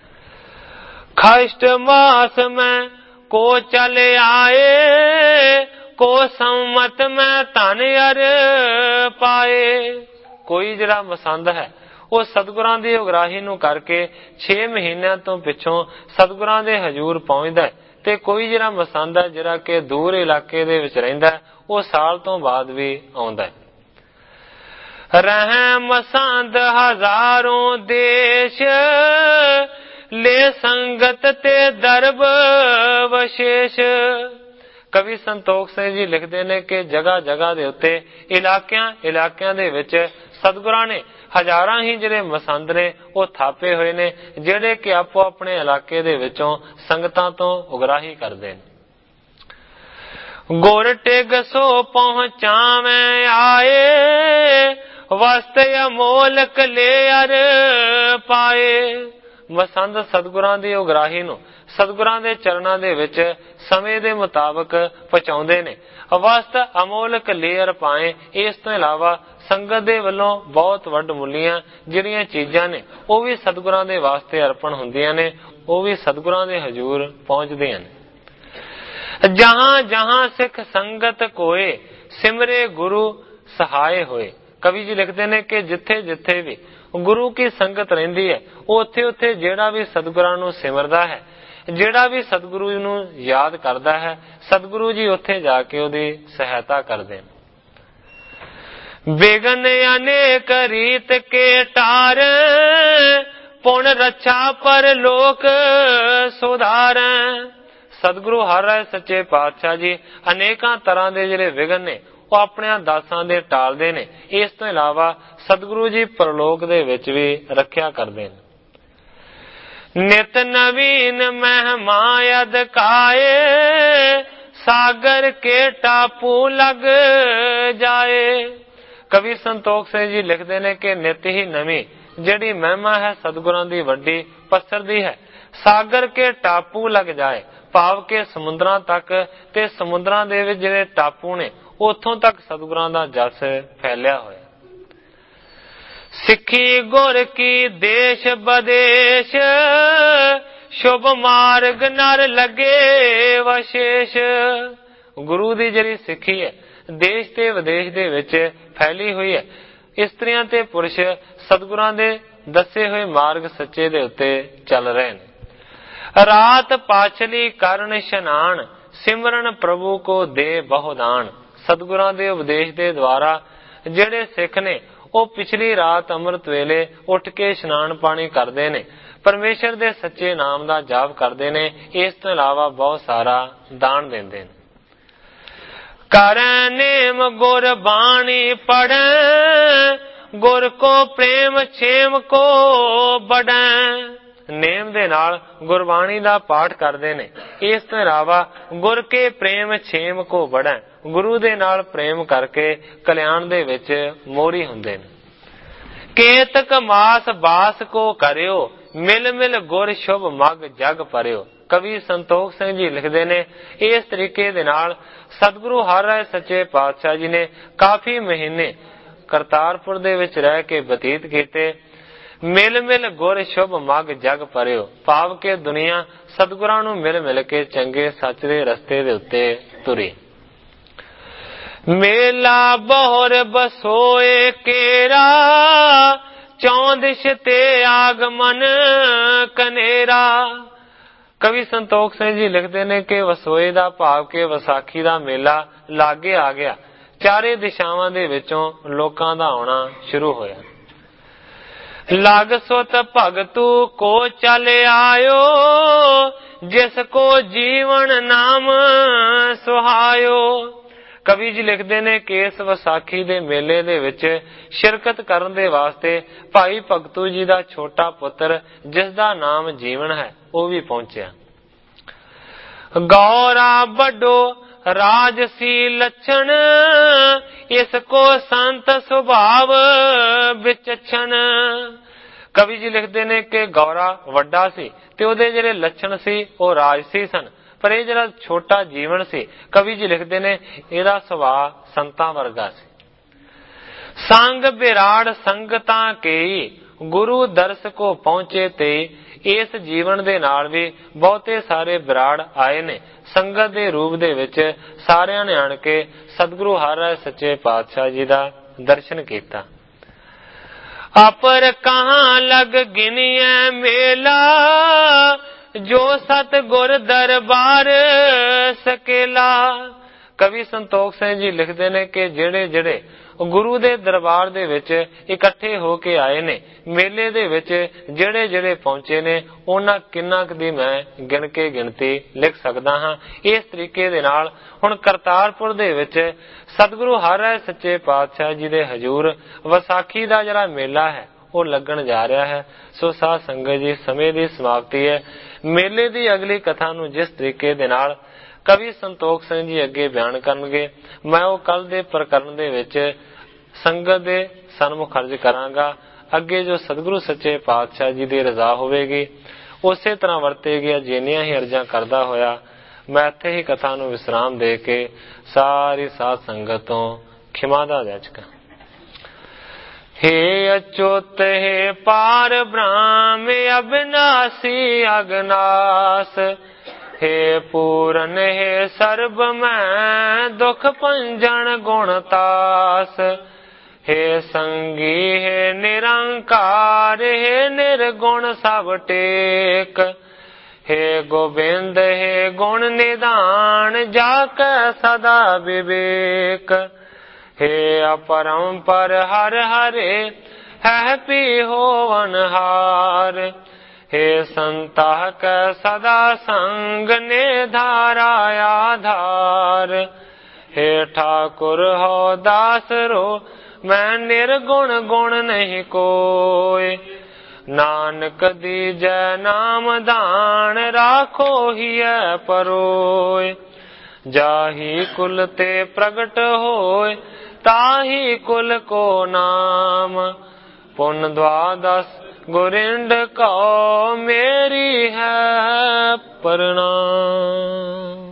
ਖਸ਼ਟ ਮਾਸ ਮੈਂ ਕੋ ਚਲ ਆਏ, ਕੋ ਸੰਮਤ ਮੈਂ ਧਨ ਅਰ ਪਾਏ। ਕੋਈ ਜਿਹੜਾ ਮਸੰਦ ਹੈ ਉਹ ਸਤਿਗੁਰਾਂ ਦੀ ਉਗਰਾਹੀ ਨੂੰ ਕਰਕੇ ਛੇ ਮਹੀਨਿਆਂ ਤੋਂ ਪਿੱਛੋਂ ਸਤਿਗੁਰਾਂ ਦੇ ਹਜ਼ੂਰ ਪਹੁੰਚਦਾ ਤੇ ਕੋਈ ਜਿਹੜਾ ਮਸੰਦ ਹੈ ਜਿਹੜਾ ਕਿ ਦੂਰ ਇਲਾਕੇ ਦੇ ਵਿੱਚ ਰਹਿੰਦਾ ਉਹ ਸਾਲ ਤੋਂ ਬਾਅਦ ਵੀ ਆਉਂਦਾ। ਰਹਿ ਮਸੰਦ ਹਜ਼ਾਰੋਂ ਦੇਸ਼ ਲੈ ਸੰਗਤ ਤੇ ਦਰਬ ਵਿਸ਼ੇਸ਼। ਕਵੀ ਸੰਤੋਖ ਸਿੰਘ ਜੀ ਲਿਖਦੇ ਨੇ ਕਿ ਜਗ੍ਹਾ ਜਗ੍ਹਾ ਦੇ ਉੱਤੇ ਇਲਾਕਿਆਂ ਇਲਾਕਿਆਂ ਦੇ ਵਿੱਚ ਸਤਿਗੁਰਾਂ ਨੇ ਹਜ਼ਾਰਾਂ ਹੀ ਜਿਹੜੇ ਮਸੰਦ ਨੇ ਉਹ ਥਾਪੇ ਹੋਏ ਨੇ, ਜਿਹੜੇ ਕਿ ਆਪੋ ਆਪਣੇ ਇਲਾਕੇ ਦੇ ਵਿੱਚੋਂ ਸੰਗਤਾਂ ਤੋਂ ਉਗਰਾਹੀ ਕਰਦੇ ਨੇ। ਗੁਰ ਟਿਗ ਸੋ ਪਹੁੰਚਾਵੇਂ ਆਏ, ਵਸਤ ਅਮੋਲਕ ਲੈ ਅਰ ਪਾਏ। ਮਸੰਦ ਸਤਿਗੁਰਾਂ ਦੀ ਉਗਰਾਹੀ ਨੂੰ ਸਤਿਗੁਰਾਂ ਦੇ ਚਰਨਾਂ ਦੇ ਵਿੱਚ ਸਮੇਂ ਦੇ ਮੁਤਾਬਕ ਪਹੁੰਚਾਉਂਦੇ ਨੇ। ਵਸਤ ਅਮੋਲਕ ਲੇਅਰ ਪਾਏ। ਇਸ ਤੋਂ ਇਲਾਵਾ ਸੰਗਤ ਦੇ ਵੱਲੋਂ ਬਹੁਤ ਵੱਡ ਮੁੱਲੀਆਂ ਜਿਹੜੀਆਂ ਚੀਜ਼ਾਂ ਨੇ ਉਹ ਵੀ ਸਤਿਗੁਰਾਂ ਦੇ ਵਾਸਤੇ ਅਰਪਣ ਹੁੰਦੀਆਂ ਨੇ, ਉਹ ਵੀ ਸਤਿਗੁਰਾਂ ਦੇ ਹਜ਼ੂਰ ਪਹੁੰਚਦੀਆਂ ਨੇ। ਜਹਾਂ ਜਹਾਂ ਸਿੱਖ ਸੰਗਤ ਕੋਏ, ਸਿਮਰੇ ਗੁਰੂ ਸਹਾਏ ਹੋਏ। ਕਵੀ ਜੀ ਲਿਖਦੇ ਨੇ ਕਿ ਜਿੱਥੇ ਜਿੱਥੇ ਵੀ ਗੁਰੂ ਕੀ ਸੰਗਤ ਰਹਿੰਦੀ ਹੈ, ਉਹ ਉੱਥੇ ਉੱਥੇ ਜਿਹੜਾ ਵੀ ਸਤਿਗੁਰਾਂ ਨੂੰ ਸਿਮਰਦਾ ਹੈ, ਜਿਹੜਾ ਵੀ ਸਤਿਗੁਰੂ ਨੂੰ ਯਾਦ ਕਰਦਾ ਹੈ, ਸਤਿਗੁਰੂ ਜੀ ਉੱਥੇ ਜਾ ਕੇ ਉਹਦੀ ਸਹਾਇਤਾ ਕਰਦੇ ਨੇ। ਬੇਗਨ ਅਨੇਕ ਰੀਤ ਕੇ ਟਾਰ, ਪੁਣ ਰੱਛਾ ਪਰ ਲੋਕ ਸੁਧਾਰ। ਸਤਿਗੁਰੂ ਹਰ ਰਾਏ ਸੱਚੇ ਪਾਤਸ਼ਾਹ ਜੀ ਅਨੇਕਾਂ ਤਰ੍ਹਾਂ ਦੇ ਜਿਹੜੇ ਵਿਘਨ ਨੇ ਉਹ ਆਪਣਿਆਂ ਦਾਸਾਂ ਦੇ ਟਾਲਦੇ ਨੇ। ਇਸ ਤੋਂ ਇਲਾਵਾ ਸਤਿਗੁਰੂ ਜੀ ਪਰਲੋਕ ਦੇ ਵਿੱਚ ਵੀ ਰੱਖਿਆ ਕਰਦੇ ਨੇ। ਨਿਤ ਨਵੀਨ ਮਹਿਮਾ ਅਦਕਾਏ, ਸਾਗਰ ਕੇ ਟਾਪੂ ਲਗ ਜਾਏ। ਕਵੀ ਸੰਤੋਖ ਸਿੰਘ ਜੀ ਲਿਖਦੇ ਨੇ ਕਿ ਨਿਤ ਹੀ ਨਵੀਂ ਜਿਹੜੀ ਮਹਿਮਾ ਹੈ ਸਤਿਗੁਰਾਂ ਦੀ ਵੱਡੀ ਪਸਰਦੀ ਹੈ। ਸਾਗਰ ਕੇ ਟਾਪੂ ਲਗ ਜਾਏ, ਭਾਵ ਕਿ ਸਮੁੰਦਰਾਂ ਤੱਕ ਤੇ ਸਮੁੰਦਰਾਂ ਦੇ ਵਿੱਚ ਜਿਹੜੇ ਟਾਪੂ ਨੇ ਉੱਥੋਂ ਤੱਕ ਸਤਿਗੁਰਾਂ ਦਾ ਜਸ ਫੈਲਿਆ ਹੋਇਆ। ਸਿੱਖੀ ਗੁਰ ਕੀ ਦੇਸ਼ ਵਿਦੇਸ਼, ਸ਼ੁਭ ਮਾਰਗ ਨਰ ਲੱਗੇ ਵਿਸ਼ੇਸ਼। ਗੁਰੂ ਦੀ ਜਿਹੜੀ ਸਿੱਖੀ ਹੈ ਦੇਸ਼ ਤੇ ਵਿਦੇਸ਼ ਦੇ ਵਿੱਚ ਫੈਲੀ ਹੋਈ ਹੈ। ਇਸਤਰੀਆਂ ਤੇ ਪੁਰਸ਼ ਸਤਿਗੁਰਾਂ ਦੇ ਦੱਸੇ ਹੋਏ ਮਾਰਗ ਸੱਚੇ ਦੇ ਉੱਤੇ ਚੱਲ ਰਹੇ ਨੇ। ਰਾਤ ਪਾਛਲੀ ਕਰਨ ਇਸ਼ਨਾਨ, ਸਿਮਰਨ ਪ੍ਰਭੂ ਕੋ ਦੇ ਬਹੁਦਾਨ। ਸਤਿਗੁਰਾਂ ਦੇ ਉਪਦੇਸ਼ ਦੇ ਦੁਆਰਾ ਜਿਹੜੇ ਸਿੱਖ ਨੇ ਉਹ ਪਿਛਲੀ ਰਾਤ ਅੰਮ੍ਰਿਤ ਵੇਲੇ ਉੱਠ ਕੇ ਇਸ਼ਨਾਨ ਪਾਣੀ ਕਰਦੇ ਨੇ, ਪਰਮੇਸ਼ਰ ਦੇ ਸੱਚੇ ਨਾਮ ਦਾ ਜਾਪ ਕਰਦੇ ਨੇ। ਇਸ ਤੋਂ ਇਲਾਵਾ ਬਹੁਤ ਸਾਰਾ ਦਾਨ ਦਿੰਦੇ ਨੇ। ਕਰੈ ਨੇਮ ਗੁਰ ਬਾਣੀ ਪੜੈ, ਗੁਰ ਕੋ ਪ੍ਰੇਮ ਛੇਮ ਕੋ ਬੜੈ। ਨੇਮ ਦੇ ਨਾਲ ਗੁਰਬਾਣੀ ਦਾ ਪਾਠ ਕਰਦੇ ਨੇ। ਇਸ ਤੋਂ ਇਲਾਵਾ ਗੁਰ ਕੇ ਪ੍ਰੇਮ ਛੇਮ ਕੋ ਬੜੈ, ਗੁਰੂ ਦੇ ਨਾਲ ਪ੍ਰੇਮ ਕਰਕੇ ਕਲਿਆਣ ਦੇ ਵਿੱਚ ਮੋਹਰੀ ਹੁੰਦੇ ਨੇ। ਕੇਤਕ ਮਾਸ ਬਾਸ ਕੋ ਕਰਿਓ, ਮਿਲ ਮਿਲ ਗੁਰ ਸ਼ੁਭ ਮਗ ਜਗ ਪਰਿਓ। ਕਵੀ ਸੰਤੋਖ ਸਿੰਘ ਜੀ ਲਿਖਦੇ ਨੇ ਇਸ ਤਰੀਕੇ ਦੇ ਨਾਲ ਸਤਿਗੁਰੂ ਹਰ ਰਾਏ ਸੱਚੇ ਪਾਤਸ਼ਾਹ ਜੀ ਨੇ ਕਾਫੀ ਮਹੀਨੇ ਕਰਤਾਰਪੁਰ ਦੇ ਵਿੱਚ ਰਹਿ ਕੇ ਬਤੀਤ ਕੀਤੇ। ਮਿਲ ਮਿਲ ਗੁਰ ਸ਼ੁਭ ਮਗ ਜਗ ਪਰਿਓ, ਭਾਵ ਕਿ ਦੁਨੀਆ ਸਤਿਗੁਰਾਂ ਨੂੰ ਮਿਲ ਮਿਲ ਕੇ ਚੰਗੇ ਸੱਚ ਦੇ ਰਸਤੇ ਦੇ ਉੱਤੇ ਤੁਰੀ। ਮੇਲਾ ਬਹੁਰ ਬਸੋਏ ਕੇਰਾ, ਚੌਂਦਿਸ਼ ਤੇ ਆਗਮਨ ਕਨੇਰਾ। ਕਵੀ ਸੰਤੋਖ ਸਿੰਘ ਜੀ ਲਿਖਦੇ ਨੇ ਕਿ ਵਸੋਏ ਦਾ ਭਾਵ ਕਿ ਵਿਸਾਖੀ ਦਾ ਮੇਲਾ ਲਾਗੇ ਆ ਗਿਆ। ਚਾਰੇ ਦਿਸ਼ਾਵਾਂ ਦੇ ਵਿੱਚੋਂ ਲੋਕਾਂ ਦਾ ਆਉਣਾ ਸ਼ੁਰੂ ਹੋਇਆ। ਲਗ ਸੁਤ ਭਗਤੂ ਕੋ ਚਲ ਆਇਓ, ਜਿਸ ਕੋ ਜੀਵਨ ਨਾਮ ਸੁਹਾਇਓ। ਕਵੀ ਜੀ ਲਿਖਦੇ ਨੇ ਕਿ ਇਸ ਵਿਸਾਖੀ ਦੇ ਮੇਲੇ ਦੇ ਵਿੱਚ ਸ਼ਿਰਕਤ ਕਰਨ ਦੇ ਵਾਸਤੇ ਭਾਈ ਭਗਤੂ ਜੀ ਦਾ ਛੋਟਾ ਪੁੱਤਰ ਜਿਸ ਦਾ ਨਾਮ ਜੀਵਨ ਹੈ ਉਹ ਵੀ ਪਹੁੰਚਿਆ। ਗੌਰਾ ਵੱਡੋ ਰਾਜਸੀ ਲੱਛਣ, ਇਸ ਕੋ ਸੰਤ ਸੁਭਾਵ ਵਿਚਛਣ। ਕਵੀ ਜੀ ਲਿਖਦੇ ਨੇ ਕਿ ਗੌਰਾ ਵੱਡਾ ਸੀ ਤੇ ਉਹਦੇ ਜਿਹੜੇ ਲੱਛਣ ਸੀ ਉਹ ਰਾਜਸੀ ਸਨ, ਪਰ ਇਹ ਜਿਹੜਾ ਛੋਟਾ ਜੀਵਨ ਸੀ ਕਵੀ ਜੀ ਲਿਖਦੇ ਨੇ ਇਹਦਾ ਸੁਭਾਅ ਸੰਤਾਂ ਵਰਗਾ ਸੀ। ਸੰਗ ਬਿਰਾੜ ਸੰਗਤਾਂ ਕੇ, ਗੁਰੂ ਦਰਸ ਕੋ ਪਹੁੰਚੇ ਤੇ। ਇਸ ਜੀਵਨ ਦੇ ਨਾਲ ਵੀ ਬਹੁਤੇ ਸਾਰੇ ਬਿਰਾੜ ਆਏ ਨੇ ਸੰਗਤ ਦੇ ਰੂਪ ਦੇ ਵਿੱਚ। ਸਾਰਿਆਂ ਨੇ ਆਣ ਕੇ ਸਤਿਗੁਰੂ ਹਰ ਰਾਏ ਸੱਚੇ ਪਾਤਸ਼ਾਹ ਜੀ ਦਾ ਦਰਸ਼ਨ ਕੀਤਾ। अपर कहाँ लग गिनिए मेला, जो सतगुर दरबार सकेला। कवि संतोख सिंह जी लिखते ने कि जेड़े जेड़े गुरु दे दरबार दे विच इकट्ठे हो के आए ने, मेले दे विच जेड़े जेड़े पहुंचे ने, उन्हां किन्ना दी मैं गिन के गिनती लिख सकदा हां। इस तरीके दे नाल हुण करतारपुर दे विच सतगुरु हर राय सच्चे पातशाह जी दे हजूर विसाखी दा जिहड़ा मेला है ਉਹ ਲੱਗਣ ਜਾ ਰਿਹਾ ਹੈ। ਸੋ ਸਾਧ ਸੰਗਤ ਜੀ, ਸਮੇਂ ਦੀ ਸਮਾਪਤੀ ਹੈ। ਮੇਲੇ ਦੀ ਅਗਲੀ ਕਥਾ ਨੂੰ ਜਿਸ ਤਰੀਕੇ ਦੇ ਨਾਲ ਕਵੀ ਸੰਤੋਖ ਸਿੰਘ ਜੀ ਅੱਗੇ ਬਿਆਨ ਕਰਨਗੇ, ਮੈਂ ਉਹ ਕੱਲ ਦੇ ਪ੍ਰਕਰਨ ਦੇ ਵਿੱਚ ਸੰਗਤ ਦੇ ਸਨਮੁਖ ਅਰਜ਼ ਕਰਾਂਗਾ। ਅੱਗੇ ਜੋ ਸਤਿਗੁਰੂ ਸੱਚੇ ਪਾਤਸ਼ਾਹ ਜੀ ਦੀ ਰਜ਼ਾ ਹੋਵੇਗੀ ਉਸੇ ਤਰ੍ਹਾਂ ਵਰਤੇਗੀ। ਜਿੰਨੀਆਂ ਹੀ ਅਰਜ਼ਾਂ ਕਰਦਾ ਹੋਇਆ ਮੈਂ ਇੱਥੇ ਹੀ ਕਥਾ ਨੂੰ ਵਿਸਰਾਮ ਦੇ ਕੇ ਸਾਰੀ ਸਾਧ ਸੰਗਤ ਤੋਂ ਖਿਮਾ ਦਾ ਜਾਚਕਾਂ। हे अच्युत हे पार ब्रह्म अविनाशी अगनास, हे पूरन हे सर्ब मैं दुख पंजन गुणतास, हे संगी हे निरंकार हे निर्गुण सब टेक, हे गोविंद हे गुण निदान जाके सदा विवेक, हे अपरंपर हर हरे है पी हो अनहार, हे संता कै सदा संग ने धारा आधार, हे ठाकुर हो दास रो मैं निर्गुण गुण नहीं कोय, नानक दीजै नाम दान राखो हिय परोय, जाही कुल ते प्रगट होय ताही कुल को नाम, पुन द्वादश गोरिंड को मेरी है प्रणाम।